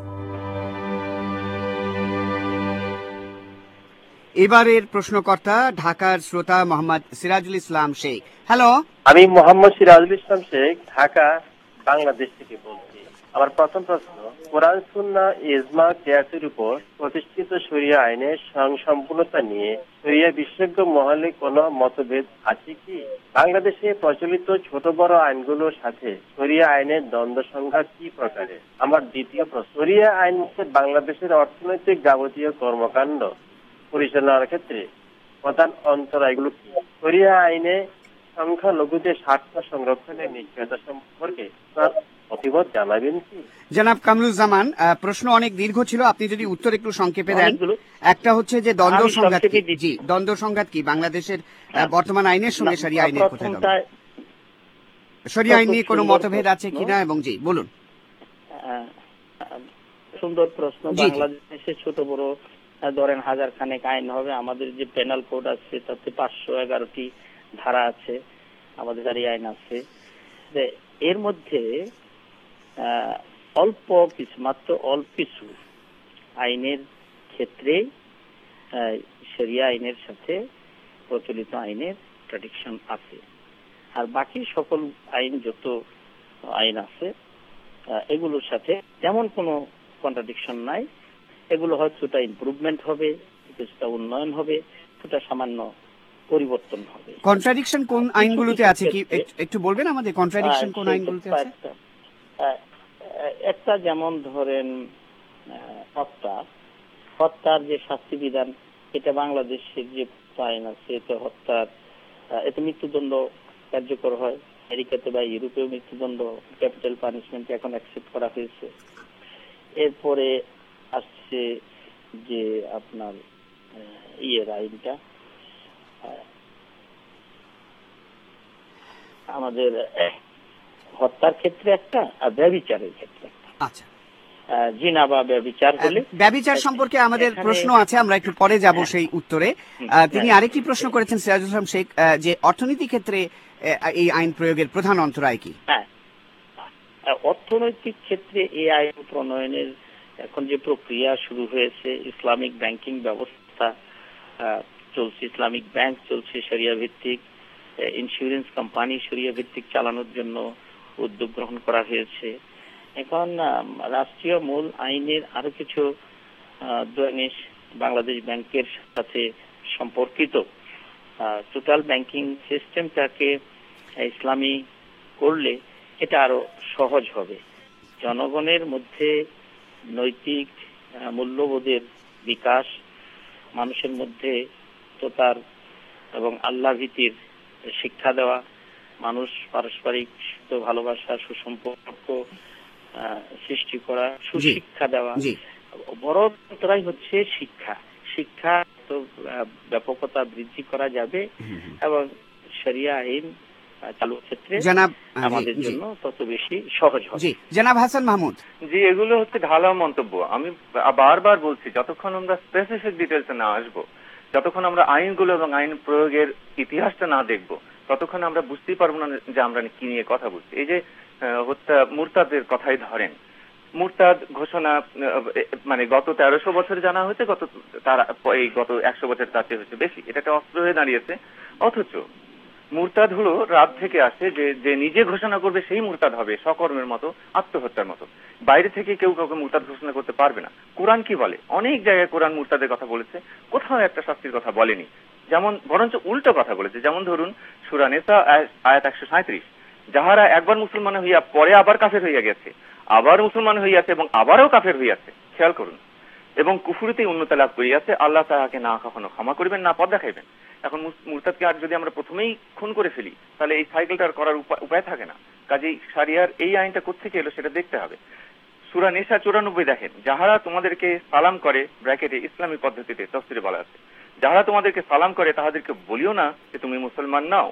এবারের প্রশ্নকর্তা ঢাকার শ্রোতা মোহাম্মদ সিরাজুল ইসলাম শেখ। হ্যালো, আমি মোহাম্মদ সিরাজুল ইসলাম শেখ, ঢাকা, বাংলাদেশ থেকে বলছি। আমার প্রথম প্রশ্ন, কোরআন সুন্নাহ ইজমা কিয়াসের উপর প্রতিষ্ঠিত শরিয়া আইনের সংসম্পূর্ণতা নিয়ে শরিয়া বিশেষজ্ঞ মহলে কোনো মতভেদ আছে কি? বাংলাদেশে প্রচলিত ছোট বড় আইনগুলোর সাথে শরিয়া আইনের দ্বন্দ্ব সংখ্যা কি প্রকারের? আমার দ্বিতীয় প্রশ্ন, শরিয়া আইন বাংলাদেশের অর্থনৈতিক যাবতীয় কর্মকাণ্ড পরিচালনার ক্ষেত্রে প্রধান অন্তরায়গুলো কি? শরিয়া আইনে সংখ্যালঘুদের স্বার্থ সংরক্ষণের নিশ্চয়তা সম্পর্কে তার মতামত জানাবেন কি? জনাব কামরুজ্জামান, প্রশ্ন অনেক দীর্ঘ ছিল, আপনি যদি উত্তর একটু সংক্ষেপে দেন। একটা হচ্ছে যে দ্বন্দ্ব সংঘাত কি? জি, দ্বন্দ্ব সংঘাত কি বাংলাদেশের বর্তমান আইনের সঙ্গে শরিয়া আইনের কোথায় দ্বন্দ্ব? শরিয়া আইন নিয়ে কোনো মতভেদ আছে কিনা, এবং জি বলুন। সুন্দর প্রশ্ন। বাংলাদেশে ছোট বড় ধরেন হাজার খানেক আইন হবে। আমাদের যে পেনাল কোড আছে তাতে পাঁচশো এগারোটি ধারা আছে, আমাদের শরিয়া আইন আছে। এর মধ্যে অল্প কিছু, মাত্র অল্প কিছু আইনের ক্ষেত্রে শরিয়া আইনের সাথে প্রচলিত আইনের ট্র্যাডিকশন আছে, আর বাকি সকল আইন যত আইন আছে এগুলোর সাথে তেমন কোনো কন্ট্রাডিকশন নাই। এগুলো হয়তো ইমপ্রুভমেন্ট হবে, কিছুটা উন্নয়ন হবে, কিছুটা সামান্য পরিবর্তন হবে। কন্ট্রাডিকশন কোন আইনগুলোতে আছে কি একটু বলবেন আমাদের? কন্ট্রাডিকশন কোন আইনগুলোতে আছে? একটা যেমন ধরেন হত্যা, হত্যার যে শাস্তি বিধান, এটা বাংলাদেশের যে আইন আছে এতে হত্যার এতে মৃত্যুদণ্ড কার্যকর হয়। আমেরিকাতে বা ইউরোপেও মৃত্যুদণ্ড, ক্যাপিটাল পানিশমেন্ট এখন অ্যাকসেপ্ট করা হয়েছে। এরপরে আসছে যে আপনার ইয়ের আইনটা, আমাদের হত্যার ক্ষেত্রে একটা, আর ব্যভিচারের ক্ষেত্রে একটা। আচ্ছা, জিনা বা ব্যভিচার হলে, ব্যভিচার সম্পর্কে আমাদের প্রশ্ন আছে, আমরা একটু পরে যাব সেই উত্তরে। তিনি আরেকটি প্রশ্ন করেছেন সিরাজুল ইসলাম শেখ, যে অর্থনীতি ক্ষেত্রে এই আইন প্রয়োগের প্রধান অন্তরায় কি? হ্যাঁ, অর্থনৈতিক ক্ষেত্রে এই আইন প্রণয়নের এখন যে প্রক্রিয়া শুরু হয়েছে, ইসলামিক ব্যাংকিং ব্যবস্থা চলছে, ইসলামিক ব্যাংক চলছে শরিয়া ভিত্তিক, ইন্স্যুরেন্স কোম্পানি শরিয়া ভিত্তিক চালানোর জন্য উদ্যোগ গ্রহণ করা হয়েছে। এখন আম, রাষ্ট্রীয় মূল আইনের আরো কিছু আহ, জিনিস বাংলাদেশ ব্যাংকের সাথে সম্পর্কিত। টোটাল ব্যাংকিং সিস্টেমটাকে ইসলামী করলে এটা আরো সহজ হবে। জনগণের মধ্যে নৈতিক আহ, মূল্যবোধের বিকাশ, মানুষের মধ্যে সত্যতার এবং আল্লাহ ভীতির শিক্ষা দেওয়া, মানুষ পারস্পরিক ভালোবাসা, সুসম্পর্ক আহ, সৃষ্টি করা, সুশিক্ষা দেওয়া। বড় অন্তরাই হচ্ছে শিক্ষা। শিক্ষা তো আহ, ব্যাপকতা বৃদ্ধি করা যাবে এবং শরিয়া আইন আহ, চালুর ক্ষেত্রে জনাব আমাদের জন্য তত বেশি সহজ হবে। জি জনাব হাসান মাহমুদ। জি, এগুলো হচ্ছে ঢালাও মন্তব্য। আমি বারবার বলছি, যতক্ষণ আমরা স্পেসিফিক ডিটেলসে না আসবো, যতক্ষণ আমরা আইনগুলো এবং আইন প্রয়োগের ইতিহাসটা না দেখব, ততক্ষণ আমরা বুঝতেই পারবো না যে আমরা কি নিয়ে কথা বলছি। এই যে হত্যা মুরতাদের কথাই ধরেন, মুরতাদ ঘোষণা মানে গত তেরোশো বছরে জানা হয়েছে, গত তার এই গত একশো বছর তার চেয়ে হচ্ছে বেশি। এটা একটা অস্ত্র হয়ে দাঁড়িয়েছে। অথচ মুরতাদ হলো রাত থেকে আসে যে যে নিজে ঘোষণা করবে সেই মুরতাদ হবে, সকর্মের মতো, আত্মহত্যার মতো। বাইরে থেকে কেউ কাউকে মুরতাদ ঘোষণা করতে পারবে না। কোরআন কি বলে? অনেক জায়গায় কোরআন মুরতাদের কথা বলেছে, কোথাও একটা শাস্তির কথা বলেনি। যেমন বরঞ্চ উল্টো কথা বলেছে। যেমন ধরুন সূরা নিসা আয়াত একশো সাঁত্রিশ, যাহারা একবার মুসলমান হইয়া পরে আবার কাফের হইয়া গেছে, আবার মুসলমান হইয়াছে এবং আবারও কাফের হইয়াছে, খেয়াল করুন, এবং কুফুরিতে উন্নতি লাভ করিয়াছে, আল্লাহ তাহাকে না কখনো ক্ষমা করিবেন, না পথ দেখাইবেন। এখন মুরতাদকে আর যদি আমরা প্রথমেই খুন করে ফেলি, তাহলে এই সাইকেলটা করার উপায় থাকে না। কাজেই শরিয়ার এই আইনটা কোত্থেকে এলো সেটা দেখতে হবে। সূরা নিসা চুরানব্বই দেখেন, যাহারা তোমাদেরকে সালাম করে, ব্র্যাকেটে ইসলামী পদ্ধতিতে তাফসীরে বলা আছে, যাহারা তোমাদেরকে সালাম করে তাহাদেরকে বলিও না যে তুমি মুসলমান নাও।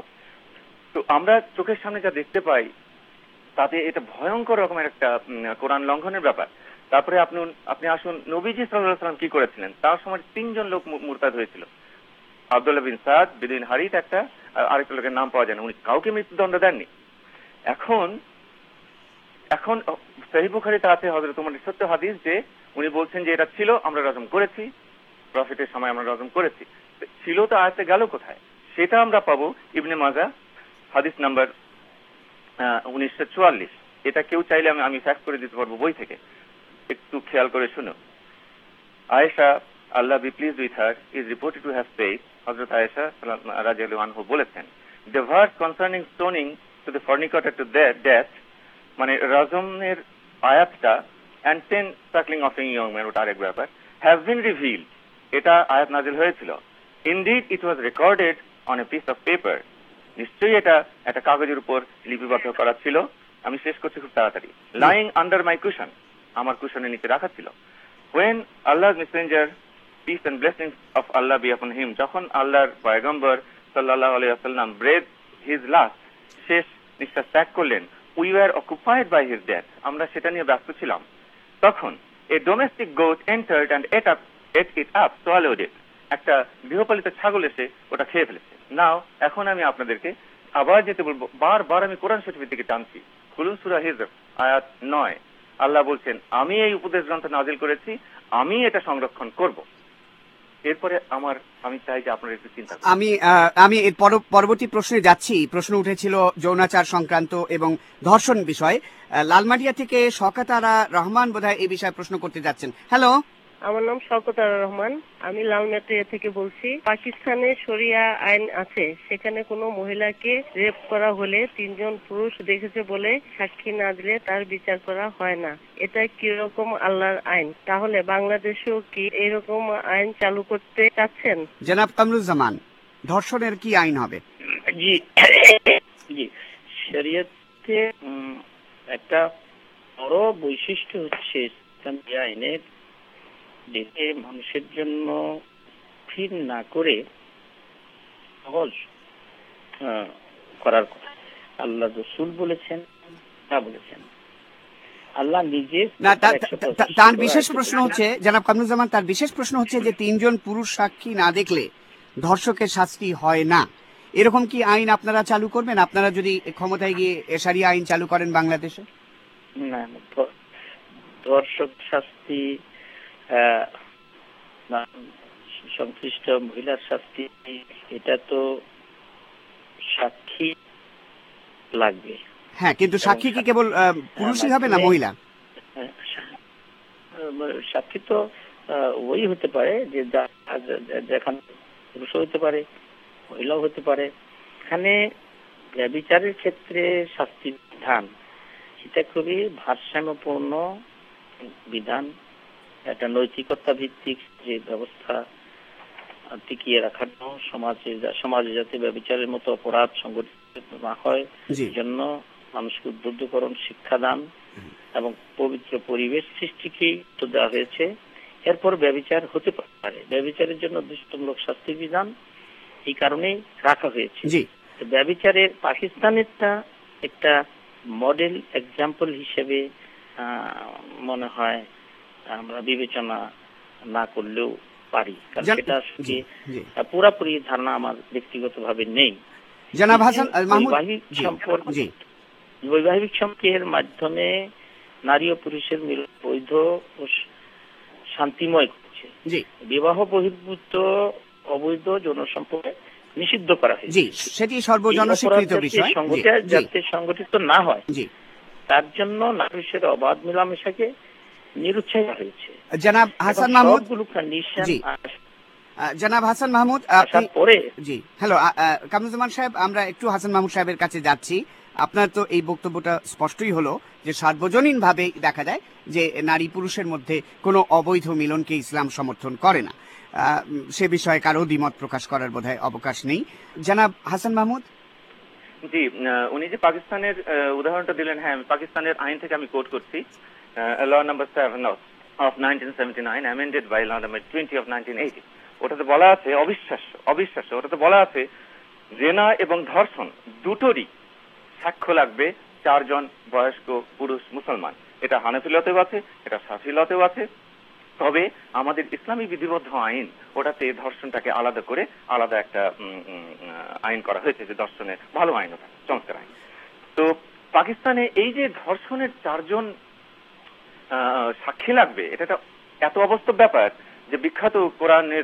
তো আমরা চোখের সামনে যা দেখতে পাই, তাতে এটা ভয়ঙ্কর রকমের একটা কোরআন লঙ্ঘনের ব্যাপার। তারপরে আপনি আপনি আসুন, নবীজি সাল্লাল্লাহু আলাইহি ওয়াসাল্লাম কি করেছিলেন? তার সময় তিনজন লোক মুরতাদ হয়েছিল। আব্দুল্লাহ বিন সাদ, বিন হারিত একটা, আরেকটা লোকের নাম পাওয়া যায় না। উনি কাউকে মৃত্যুদণ্ড দেননি। এখন এখন সহিহ বুখারীতে আছে হযরত ওমর সত্য হাদিস যে উনি বলছেন যে এটা ছিল, আমরা রজম করেছি, প্রফেটের সময় আমরা রজম করেছি। ছিল তো আয়াতে গেল কোথায়? সেটা আমরা পাবো ইবনে মাজাহ হাদিস নাম্বার উনিশশো চুয়াল্লিশ। এটা কেউ চাইলে আমি আমি ফ্যাক্ট করে দিতে পারবো বই থেকে, একটু খেয়াল করে শুনো। Aisha, Allah be pleased with her, is reported to have said, হযরত আয়েশা রাদিয়াল্লাহু আনহা বলেছেন, the verse concerning stoning to the fornicator to death, মানে রজমের আয়াতটা, and ten suckling of a young man, ওটা আরেক ব্যাপার, have been revealed, এটা আয়াত নাজিল হয়েছিল। Indeed it was recorded on a piece of paper, নিশ্চয়ই এটা একটা কাগজের উপর লিপিবদ্ধ করা ছিল। আমি শেষ করছি খুব তাড়াতাড়ি। lying under my cushion, আমার কুশনের নিচে রাখা ছিল। when Allah's messenger, peace and blessings of Allah be upon him, যখন আল্লাহর পয়গম্বর সাল্লাল্লাহু আলাইহি ওয়াসাল্লাম breathed his last, শেষ নিঃশ্বাস ত্যাগ করলেন, we were occupied by his death, আমরা সেটা নিয়ে ব্যস্ত ছিলাম। তখন a domestic goat entered and ate up ate it up swallowed it, একটা গৃহপালিত ছাগল এসে ওটা খেয়ে ফেলেছে। নাও এখন আমি আপনাদেরকে আবার যেতে বলবো, বারবার আমি কোরআন শরীফের দিকে টানছি। খুলুন সূরা হিজর আয়াত নয়। আল্লাহ বলছেন, আমি এই উপদেশ গ্রন্থ নাজিল করেছি, আমি এটা সংরক্ষণ করব। এরপরে আমার আমি চাই যে আপনারা একটু চিন্তা করুন। আমি আমি এর পরবর্তী প্রশ্নে যাচ্ছি। প্রশ্ন উঠেছিল যৌনাচার সংক্রান্ত এবং ধর্ষণ বিষয়। লালমাটিয়া থেকে শওকতারা রহমান বোধহয় এই বিষয়ে প্রশ্ন করতে যাচ্ছেন। হ্যালো, আমার নাম শওকতারা রহমান, আমি লালমাটিয়া থেকে বলছি। পাকিস্তানে শরিয়া আইন আছে, সেখানে কোনো মহিলাকে রেপ করা হলে তিনজন পুরুষ দেখেছে বলে সাক্ষী না দিলে তার বিচার করা হয় না। এটা কিরকম আল্লাহর আইন? তাহলে বাংলাদেশেও কি এরকম আইন চালু করতে চাচ্ছেন? জনাব কামরুজ্জামান, ধর্ষণের কি আইন হবে? জি জি শরিয়তে একটা বড় বৈশিষ্ট্য হচ্ছে ইসলামী আইনের, যেটা মানুষের জন্য কঠিন না করে সহজ করার কথা। আল্লাহ রাসূল বলেছেন, তা বলেছেন আল্লাহ নিজে। না, তার বিশেষ প্রশ্ন হচ্ছে জনাব কামরুজ্জামান, তার বিশেষ প্রশ্ন হচ্ছে যে তিনজন পুরুষ সাক্ষী না দেখলে ধর্ষকের শাস্তি হয় না। এরকম কি আইন আপনারা চালু করবেন আপনারা যদি ক্ষমতায় গিয়ে শরিয়া আইন চালু করেন বাংলাদেশে? না, ধর্ষক শাস্তি, সংশ্লিষ্ট মহিলার শাস্তি, এটা তো সাক্ষী লাগবে। হ্যাঁ, কিন্তু সাক্ষী কি কেবল পুরুষই হবে না মহিলা? সাক্ষী তো ওই হতে পারে যে যেখানে পুরুষ হতে পারে, মহিলাও হতে পারে। এখানে ব্যভিচারের ক্ষেত্রে শাস্তির বিধান এটা খুবই ভারসাম্যপূর্ণ বিধান, একটা নৈতিকতা ভিত্তিক যে ব্যবস্থা টিকিয়ে রাখার জন্য সমাজে সমাজে যাতে ব্যভিচারের মতো অপরাধ সংগঠিত না হয় জন্য মানুষকে উদ্বুদ্ধকরণ, শিক্ষাদান এবং পবিত্র পরিবেশ সৃষ্টিকে দেওয়া হয়েছে। এরপর ব্যভিচার হতে পারে, ব্যভিচারের জন্য দৃষ্টান্তমূলক শাস্তির বিধান এই কারণেই রাখা হয়েছে। ব্যভিচারের পাকিস্তানেরটা একটা মডেল এক্সাম্পল হিসেবে মনে হয় আমরা বিবেচনা না করলেও পারি, কারণ সেটা আসলে পুরাপুরি ধারণা আমার ব্যক্তিগতভাবে নেই। জনাব হাসান মাহমুদ, বৈবাহিক সম্পর্ক বৈবাহিক সম্পর্কের মাধ্যমে নারী ও পুরুষের মিলন বৈধ ও শান্তিময় করছে। বিবাহ বহির্ভূত অবৈধ যৌন সম্পর্ক নিষিদ্ধ করা হয়েছে, সেটি সর্বজনস্বীকৃত বিষয়, যাতে সংগঠিত না হয় তার জন্য পুরুষের অবাধ মেলামেশাকে নিরুৎসাহিত হয়েছে। জনাব হাসান মাহমুদ, জনাব হাসান মাহমুদ জি হ্যালো কামরুজ্জামান সাহেব, আমরা একটু হাসান মাহমুদ সাহেবের কাছে যাচ্ছি। আপনার তো এই বক্তব্যটা স্পষ্টই হলো যে সার্বজনীন ভাবে দেখা যায় যে নারী পুরুষের মধ্যে কোনো অবৈধ মিলনকে ইসলাম সমর্থন করে না, সে বিষয়ে কারো দ্বিমত প্রকাশ করার বোধহয় অবকাশ নেই। জনাব হাসান মাহমুদ। জি, উনি যে পাকিস্তানের উদাহরণটা দিলেন, হ্যাঁ পাকিস্তানের আইন থেকে আমি কোট করছি, law number seven of nineteen seventy nine amended by law number twenty of nineteen eighty. ওটাতে বলা আছে, অবিশ্বাস্য অবিশ্বাস্য ওটাতে বলা আছে জেনা এবং ধর্ষণ দুটোরই সাক্ষ্য লাগবে চারজন বয়স্ক পুরুষ মুসলমান। এটা হানাফিলতেও আছে, এটা শাফিলতেও আছে। তবে আমাদের ইসলামী বিধিবদ্ধ আইন ওটাতে ধর্ষণটাকে আলাদা করে আলাদা একটা আইন করা হয়েছে, যে ধর্ষণের ভালো আইন, ওটা চমৎকার আইন। তো পাকিস্তানে এই যে ধর্ষণের চারজন সাক্ষী লাগবে, এটা এত অবাস্তব ব্যাপার যে বিখ্যাত কোরআনের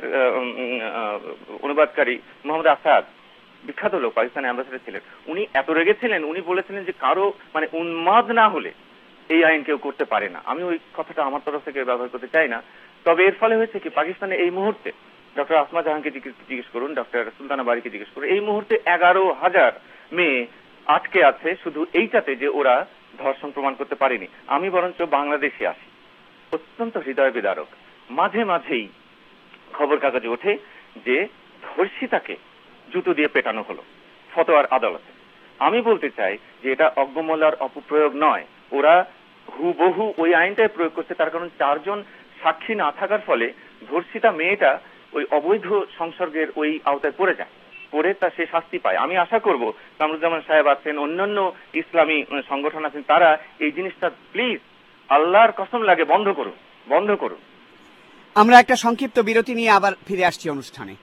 অনুবাদকারী মোহাম্মদ আসাদ, বিখ্যাত লোক, পাকিস্তানের অ্যাম্বাসেডর ছিলেন, উনি এত রেগেছিলেন, উনি বলেছিলেন যে কারো মানে উন্মাদ না হলে এই আইন কেউ করতে পারে না। আমি ওই কথাটা আমার তরফ থেকে ব্যবহার করতে চাই না। তবে এর ফলে হয়েছে কি, পাকিস্তানে এই মুহূর্তে ডক্টর আসমা জাহানকে জিজ্ঞেস করুন, ডক্টর সুলতানা বারিকে জিজ্ঞেস করুন, এই মুহূর্তে এগারো হাজার মেয়ে আটকে আছে শুধু এইটাতে যে ওরা ধর্ষণ প্রমাণ করতে পারেনি। আমি বরঞ্চ বাংলাদেশে আসি, অত্যন্ত হৃদয় বিদারক, মাঝে মাঝেই খবর কাগজে ওঠে যে ধর্ষিতাকে জুতো দিয়ে পেটানো হলো ফতোয়ার আদালতে। আমি বলতে চাই যে এটা অজ্ঞমলার অপপ্রয়োগ নয়, ওরা হুবহু ওই আইনটাই প্রয়োগ করছে। তার কারণ চারজন সাক্ষী না থাকার ফলে ধর্ষিতা মেয়েটা ওই অবৈধ সংসর্গের ওই আওতায় পড়ে যায়, পড়ে তা সে শাস্তি পায়। আমি আশা করব কামরুজ্জামান সাহেব আছেন, অন্যান্য ইসলামী সংগঠন আছেন, তারা এই জিনিসটা প্লিজ আল্লাহর কসম লাগে বন্ধ করুন, বন্ধ করুন। আমরা একটা সংক্ষিপ্ত বিরতি নিয়ে আবার ফিরে আসছি অনুষ্ঠানে।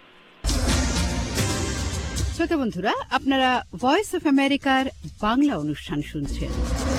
শ্রোতা বন্ধুরা, আপনারা ভয়েস অফ আমেরিকার বাংলা অনুষ্ঠান শুনছেন।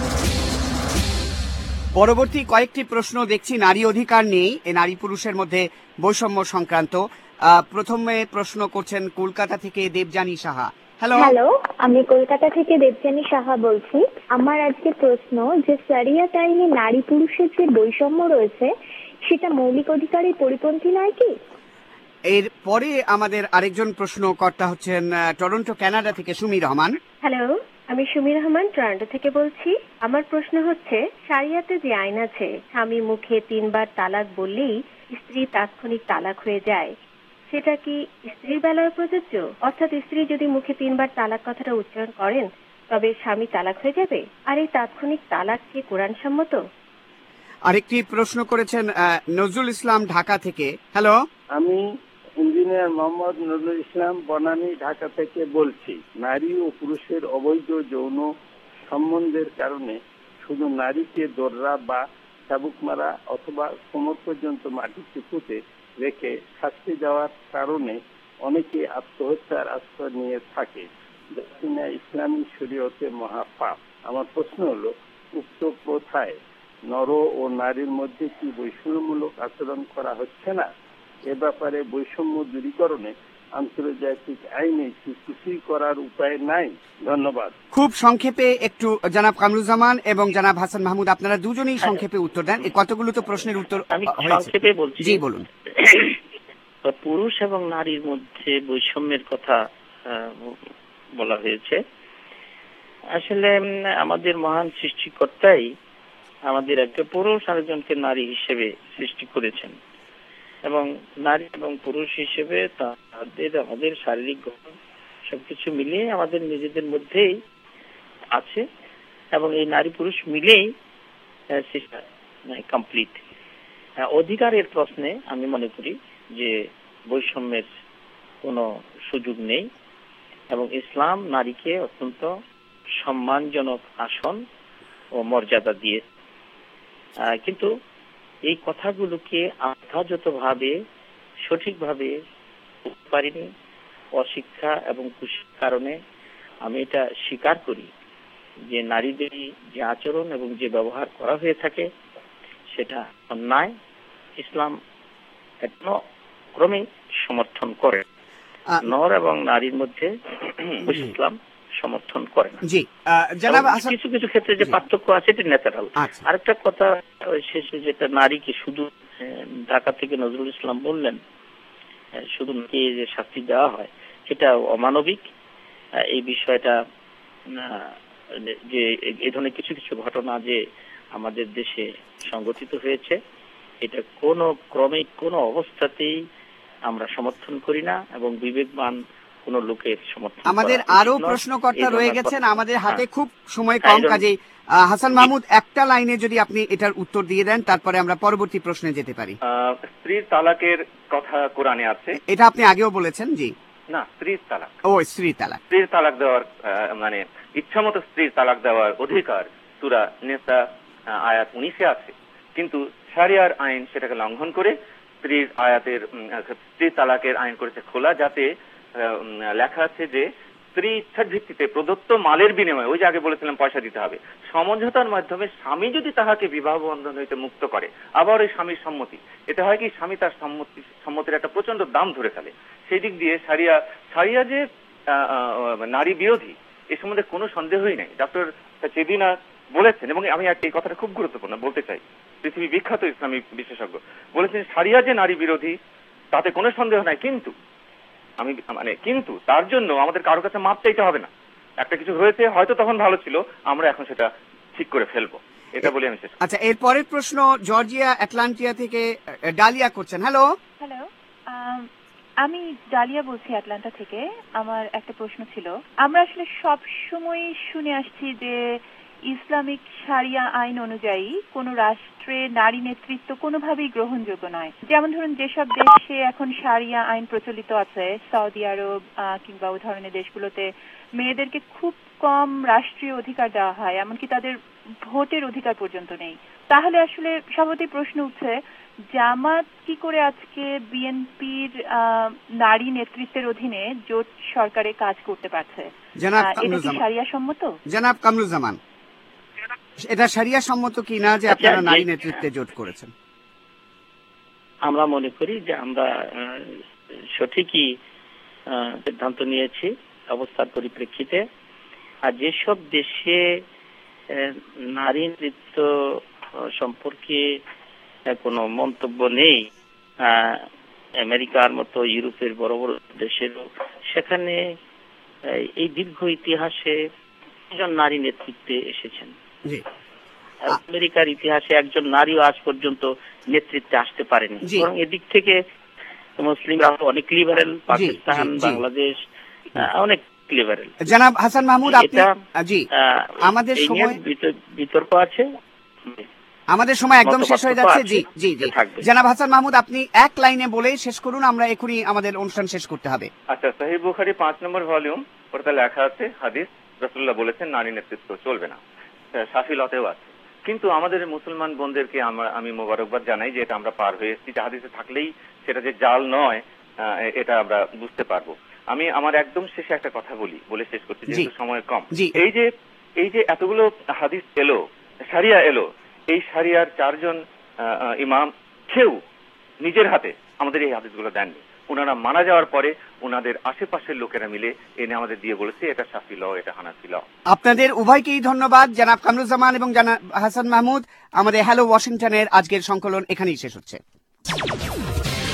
পরবর্তী কয়েকটি প্রশ্ন দেখছি নারী অধিকার নিয়েই, এ নারী পুরুষের মধ্যে বৈষম্য সংক্রান্ত। প্রথমে প্রশ্ন করছেন কলকাতা থেকে দেবযানী সাহা। হ্যালো হ্যালো আমি কলকাতা থেকে দেবযানী সাহা বলছি। আমার আজকে প্রশ্ন যে শরিয়াত আইনে নারী পুরুষের যে বৈষম্য রয়েছে সেটা মৌলিক অধিকারের পরিপন্থী নয় কি? এর পরে আমাদের আরেকজন প্রশ্নকর্তা হচ্ছেন টরন্টো কানাডা থেকে সুমি রহমান। হ্যালো, আমি সুমি রহমান টরন্টো থেকে বলছি। আমার প্রশ্ন হচ্ছে, শরিয়াতে যে আইন আছে স্বামী মুখে তিনবার তালাক বললেই স্ত্রী তাৎক্ষণিক তালাক হয়ে যায়, সেটা কি স্ত্রীর বেলায় প্রযোজ্য? অর্থাৎ স্ত্রী যদি মুখে তিনবার তালাক কথাটা উচ্চারণ করেন তবে স্বামী তালাক হয়ে যাবে, আর এই তাৎক্ষণিক তালাক কি কোরআন সম্মত? আরেকটি প্রশ্ন করেছেন নজরুল ইসলাম ঢাকা থেকে। হ্যালো, আমি ইঞ্জিনিয়ার মোহাম্মদ নজরুল ইসলাম বনানী ঢাকা থেকে বলছি। নারী ও পুরুষের অবৈধ যৌন সম্বন্ধের কারণে শুধু নারীকে দোররা বা চাবুক মারা অথবা কোমর পর্যন্ত মাটিতে পুঁতে রেখে শাস্তি দেওয়ার কারণে অনেকে আত্মহত্যার আশ্রয় নিয়ে থাকে, যা কিনা ইসলামী শরীয়তে মহাপাপ। আমার প্রশ্ন হলো, উক্ত প্রথায় নর ও নারীর মধ্যে কি বৈষম্যমূলক আচরণ করা হচ্ছে না? এ ব্যাপারে বৈষম্য দূরীকরণে আন্তর্জাতিক আইনে কি কিছুই করার উপায় নাই? ধন্যবাদ। খুব সংক্ষেপে একটু জনাব কামরুজ্জামান এবং জনাব হাসান মাহমুদ আপনারা দুজনেই সংক্ষেপে উত্তর দেন। এই কতগুলো তো প্রশ্নের উত্তর আমি হয়েছে। সংক্ষেপে বলছি। জি বলুন। পুরুষ এবং নারীর মধ্যে বৈষম্যের কথা বলা হয়েছে। আসলে আমাদের মহান সৃষ্টিকর্তাই আমাদের একটা পুরুষ আরেকজনকে নারী হিসেবে সৃষ্টি করেছেন এবং নারী এবং পুরুষ হিসেবে তাদের আমাদের শারীরিক গঠন সবকিছু মিলিয়ে আমাদের নিজেদের মধ্যেই আছে এবং এই নারী পুরুষ মিলেই কমপ্লিট। অধিকারের প্রশ্নে আমি মনে করি যে বৈষম্যের কোনো সুযোগ নেই এবং ইসলাম নারীকে অত্যন্ত সম্মানজনক আসন ও মর্যাদা দিয়ে, কিন্তু এই কথাগুলোকে যথাযথভাবে সঠিকভাবে পারিনি অশিক্ষা এবং কুশিক্ষার কারণে। আমি এটা স্বীকার করি যে নারীদের যে আচরণ এবং যে ব্যবহার করা হয়ে থাকে সেটা অন্যায়। ইসলাম এখনো ক্রমে সমর্থন করে, নর এবং নারীর মধ্যে ইসলাম সমর্থন করে না। জি জনাব কিছু কিছু ক্ষেত্রে যে পার্থক্য আছে এটা ন্যাচারাল। আরেকটা কথা শেষে, যেটা নারীকে শুধু ঢাকা থেকে নজরুল ইসলাম বললেন শুধু যে শাস্তি দেওয়া হয় এটা অমানবিক। এই বিষয়টা যে এই ধরনের কিছু কিছু ঘটনা যে আমাদের দেশে সংঘটিত হয়েছে এটা কোনো ক্রমে কোনো অবস্থাতেই আমরা সমর্থন করি না এবং বিবেকবান কোন লোকের সমর্থন। আমাদের আরো প্রশ্নকর্তা রয়ে গেছেন, আমাদের হাতে খুব সময় কম, কাজেই হাসান মাহমুদ একটা লাইনে যদি আপনি এটার উত্তর দিয়ে দেন তারপরে আমরা পরবর্তী প্রশ্নে যেতে পারি। স্ত্রীর তালাকের কথা কোরআনে আছে, এটা আপনি আগেও বলেছেন। জি না, স্ত্রীর তালাক, ও স্ত্রীর তালাক, স্ত্রীর তালাক দেওয়ার মানে ইচ্ছামতো স্ত্রীর তালাক দেওয়ার অধিকার সূরা নিসা আয়াত উনিশে আছে, কিন্তু শরিয়ার আইন সেটাকে লঙ্ঘন করে স্ত্রীর আয়াতের স্ত্রীর তালাকের আইন করেছে খোলা, যাতে লেখা আছে যে স্ত্রী ইচ্ছার ভিত্তিতে প্রদত্ত মালের বিনিময়ে, ওই যে আগে বলেছিলাম পয়সা দিতে হবে, সমঝোতার মাধ্যমে স্বামী যদি তাহাকে বিবাহ বন্ধন হইতে মুক্ত করে, আবার ওই স্বামীর সম্মতি, এতে হয় কি স্বামী তার সম্মতি সম্মতির একটা প্রচন্ড দাম ধরে ফেলে। সেই দিক দিয়ে সারিয়া সারিয়া যে নারী বিরোধী এ সম্বন্ধে কোনো সন্দেহই নেই। ডক্টর চেদিনা বলেছেন, এবং আমি এই কথাটা খুব গুরুত্বপূর্ণ বলতে চাই, পৃথিবী বিখ্যাত ইসলামী বিশেষজ্ঞ বলেছেন সারিয়া যে নারী বিরোধী তাতে কোনো সন্দেহ নাই, কিন্তু আমি মানে কিন্তু তার জন্য আমাদের কারো কাছে মাপ চাইতে হবে না। একটা কিছু হয়েছে, হয়তো তখন ভালো ছিল, আমরা এখন সেটা ঠিক করে ফেলবো, এটা বলে আমি শেষ। আচ্ছা, এর পরের প্রশ্ন জর্জিয়া অ্যাটলান্টিয়া থেকে ডালিয়া করছেন। হ্যালো হ্যালো আমি ডালিয়া বলছি অ্যাটলান্টা থেকে। আমার একটা প্রশ্ন ছিল, আমরা আসলে সব সময় শুনে আসছি যে ইসলামিক শারিয়া আইন অনুযায়ী কোন রাষ্ট্রে নারী নেতৃত্ব কোনোভাবেই গ্রহণযোগ্য নয়। যেমন ধরুন যেসব দেশে এখন শারিয়া আইন প্রচলিত আছে, সৌদি আরব কিংবা ওই ধরনের দেশগুলোতে মেয়েদেরকে খুব কম রাষ্ট্রীয় অধিকার দেওয়া হয়, এমনকি তাদের ভোটের অধিকার পর্যন্ত নেই। তাহলে আসলে স্বাভাবিক প্রশ্ন উঠছে, জামাত কি করে আজকে বিএনপির নারী নেতৃত্বের অধীনে জোট সরকারে কাজ করতে পারছে? এটা কি শারিয়া সম্মত? জনাব কামরুজ্জামান, এটা শারিয়া সম্মত কি না যে আপনারা নারী নেতৃত্বে জোট করেছেন? আমরা মনে করি যে আমরা সঠিকই সিদ্ধান্ত নিয়েছি অবস্থার পরিপ্রেক্ষিতে। আর যেসব দেশে নারী নেতৃত্ব সম্পর্কে কোনো মন্তব্য নেই, আমেরিকার মতো ইউরোপের বড় বড় দেশেরও, সেখানে এই দীর্ঘ ইতিহাসে একজন নারী নেতৃত্বে এসেছেন। আমেরিকার ইতিহাসে একজন নারীও আজ পর্যন্ত নেতৃত্বে আসতে পারেনি, বরং এদিক থেকে মুসলিমরা অনেক লিবারেল, পাকিস্তান, বাংলাদেশ অনেক লিবারেল। জনাব হাসান মাহমুদ, আপনি জি আমাদের সময় বিতর্ক আছে, আমাদের সময় একদম শেষ হয়ে যাচ্ছে। জি জি জি জনাব হাসান মাহমুদ, আপনি এক লাইনে বলেই শেষ করুন, আমরা এখনই আমাদের অনুষ্ঠান শেষ করতে হবে। আচ্ছা, সহিহ বুখারী পাঁচ নম্বর ভলিউম, ওটাতে লেখা আছে হাদিস, রাসূলুল্লাহ বলেছেন নারী নেতৃত্ব চলবে না, শাফিলতেও আছে। কিন্তু আমাদের মুসলমান বোনদেরকে আমরা আমি মোবারকবাদ জানাই যে এটা আমরা পার হয়ে এসেছি, হাদিসে থাকলেই সেটা যে জাল নয় এটা আমরা বুঝতে পারবো। আমি আমার একদম শেষে একটা কথা বলি, বলে শেষ করছি যেহেতু সময় কম। এই যে এই যে এতগুলো হাদিস এলো, শারিয়া এলো, এই শারিয়ার চারজন ইমাম কেউ নিজের হাতে আমাদের এই হাদিসগুলো দেননি। ওনারা মারা যাওয়ার পরে ওনাদের আশেপাশের লোকেরা মিলে এনে আমাদের দিয়ে বলেছে এটা শাফি ল, এটা হানাফি ল। আপনাদের উভয়কেই ধন্যবাদ, জনাব কামরুজ্জামান এবং জনাব হাসান মাহমুদ। আমাদের হ্যালো ওয়াশিংটনের আজকের সংকলন এখানেই শেষ হচ্ছে।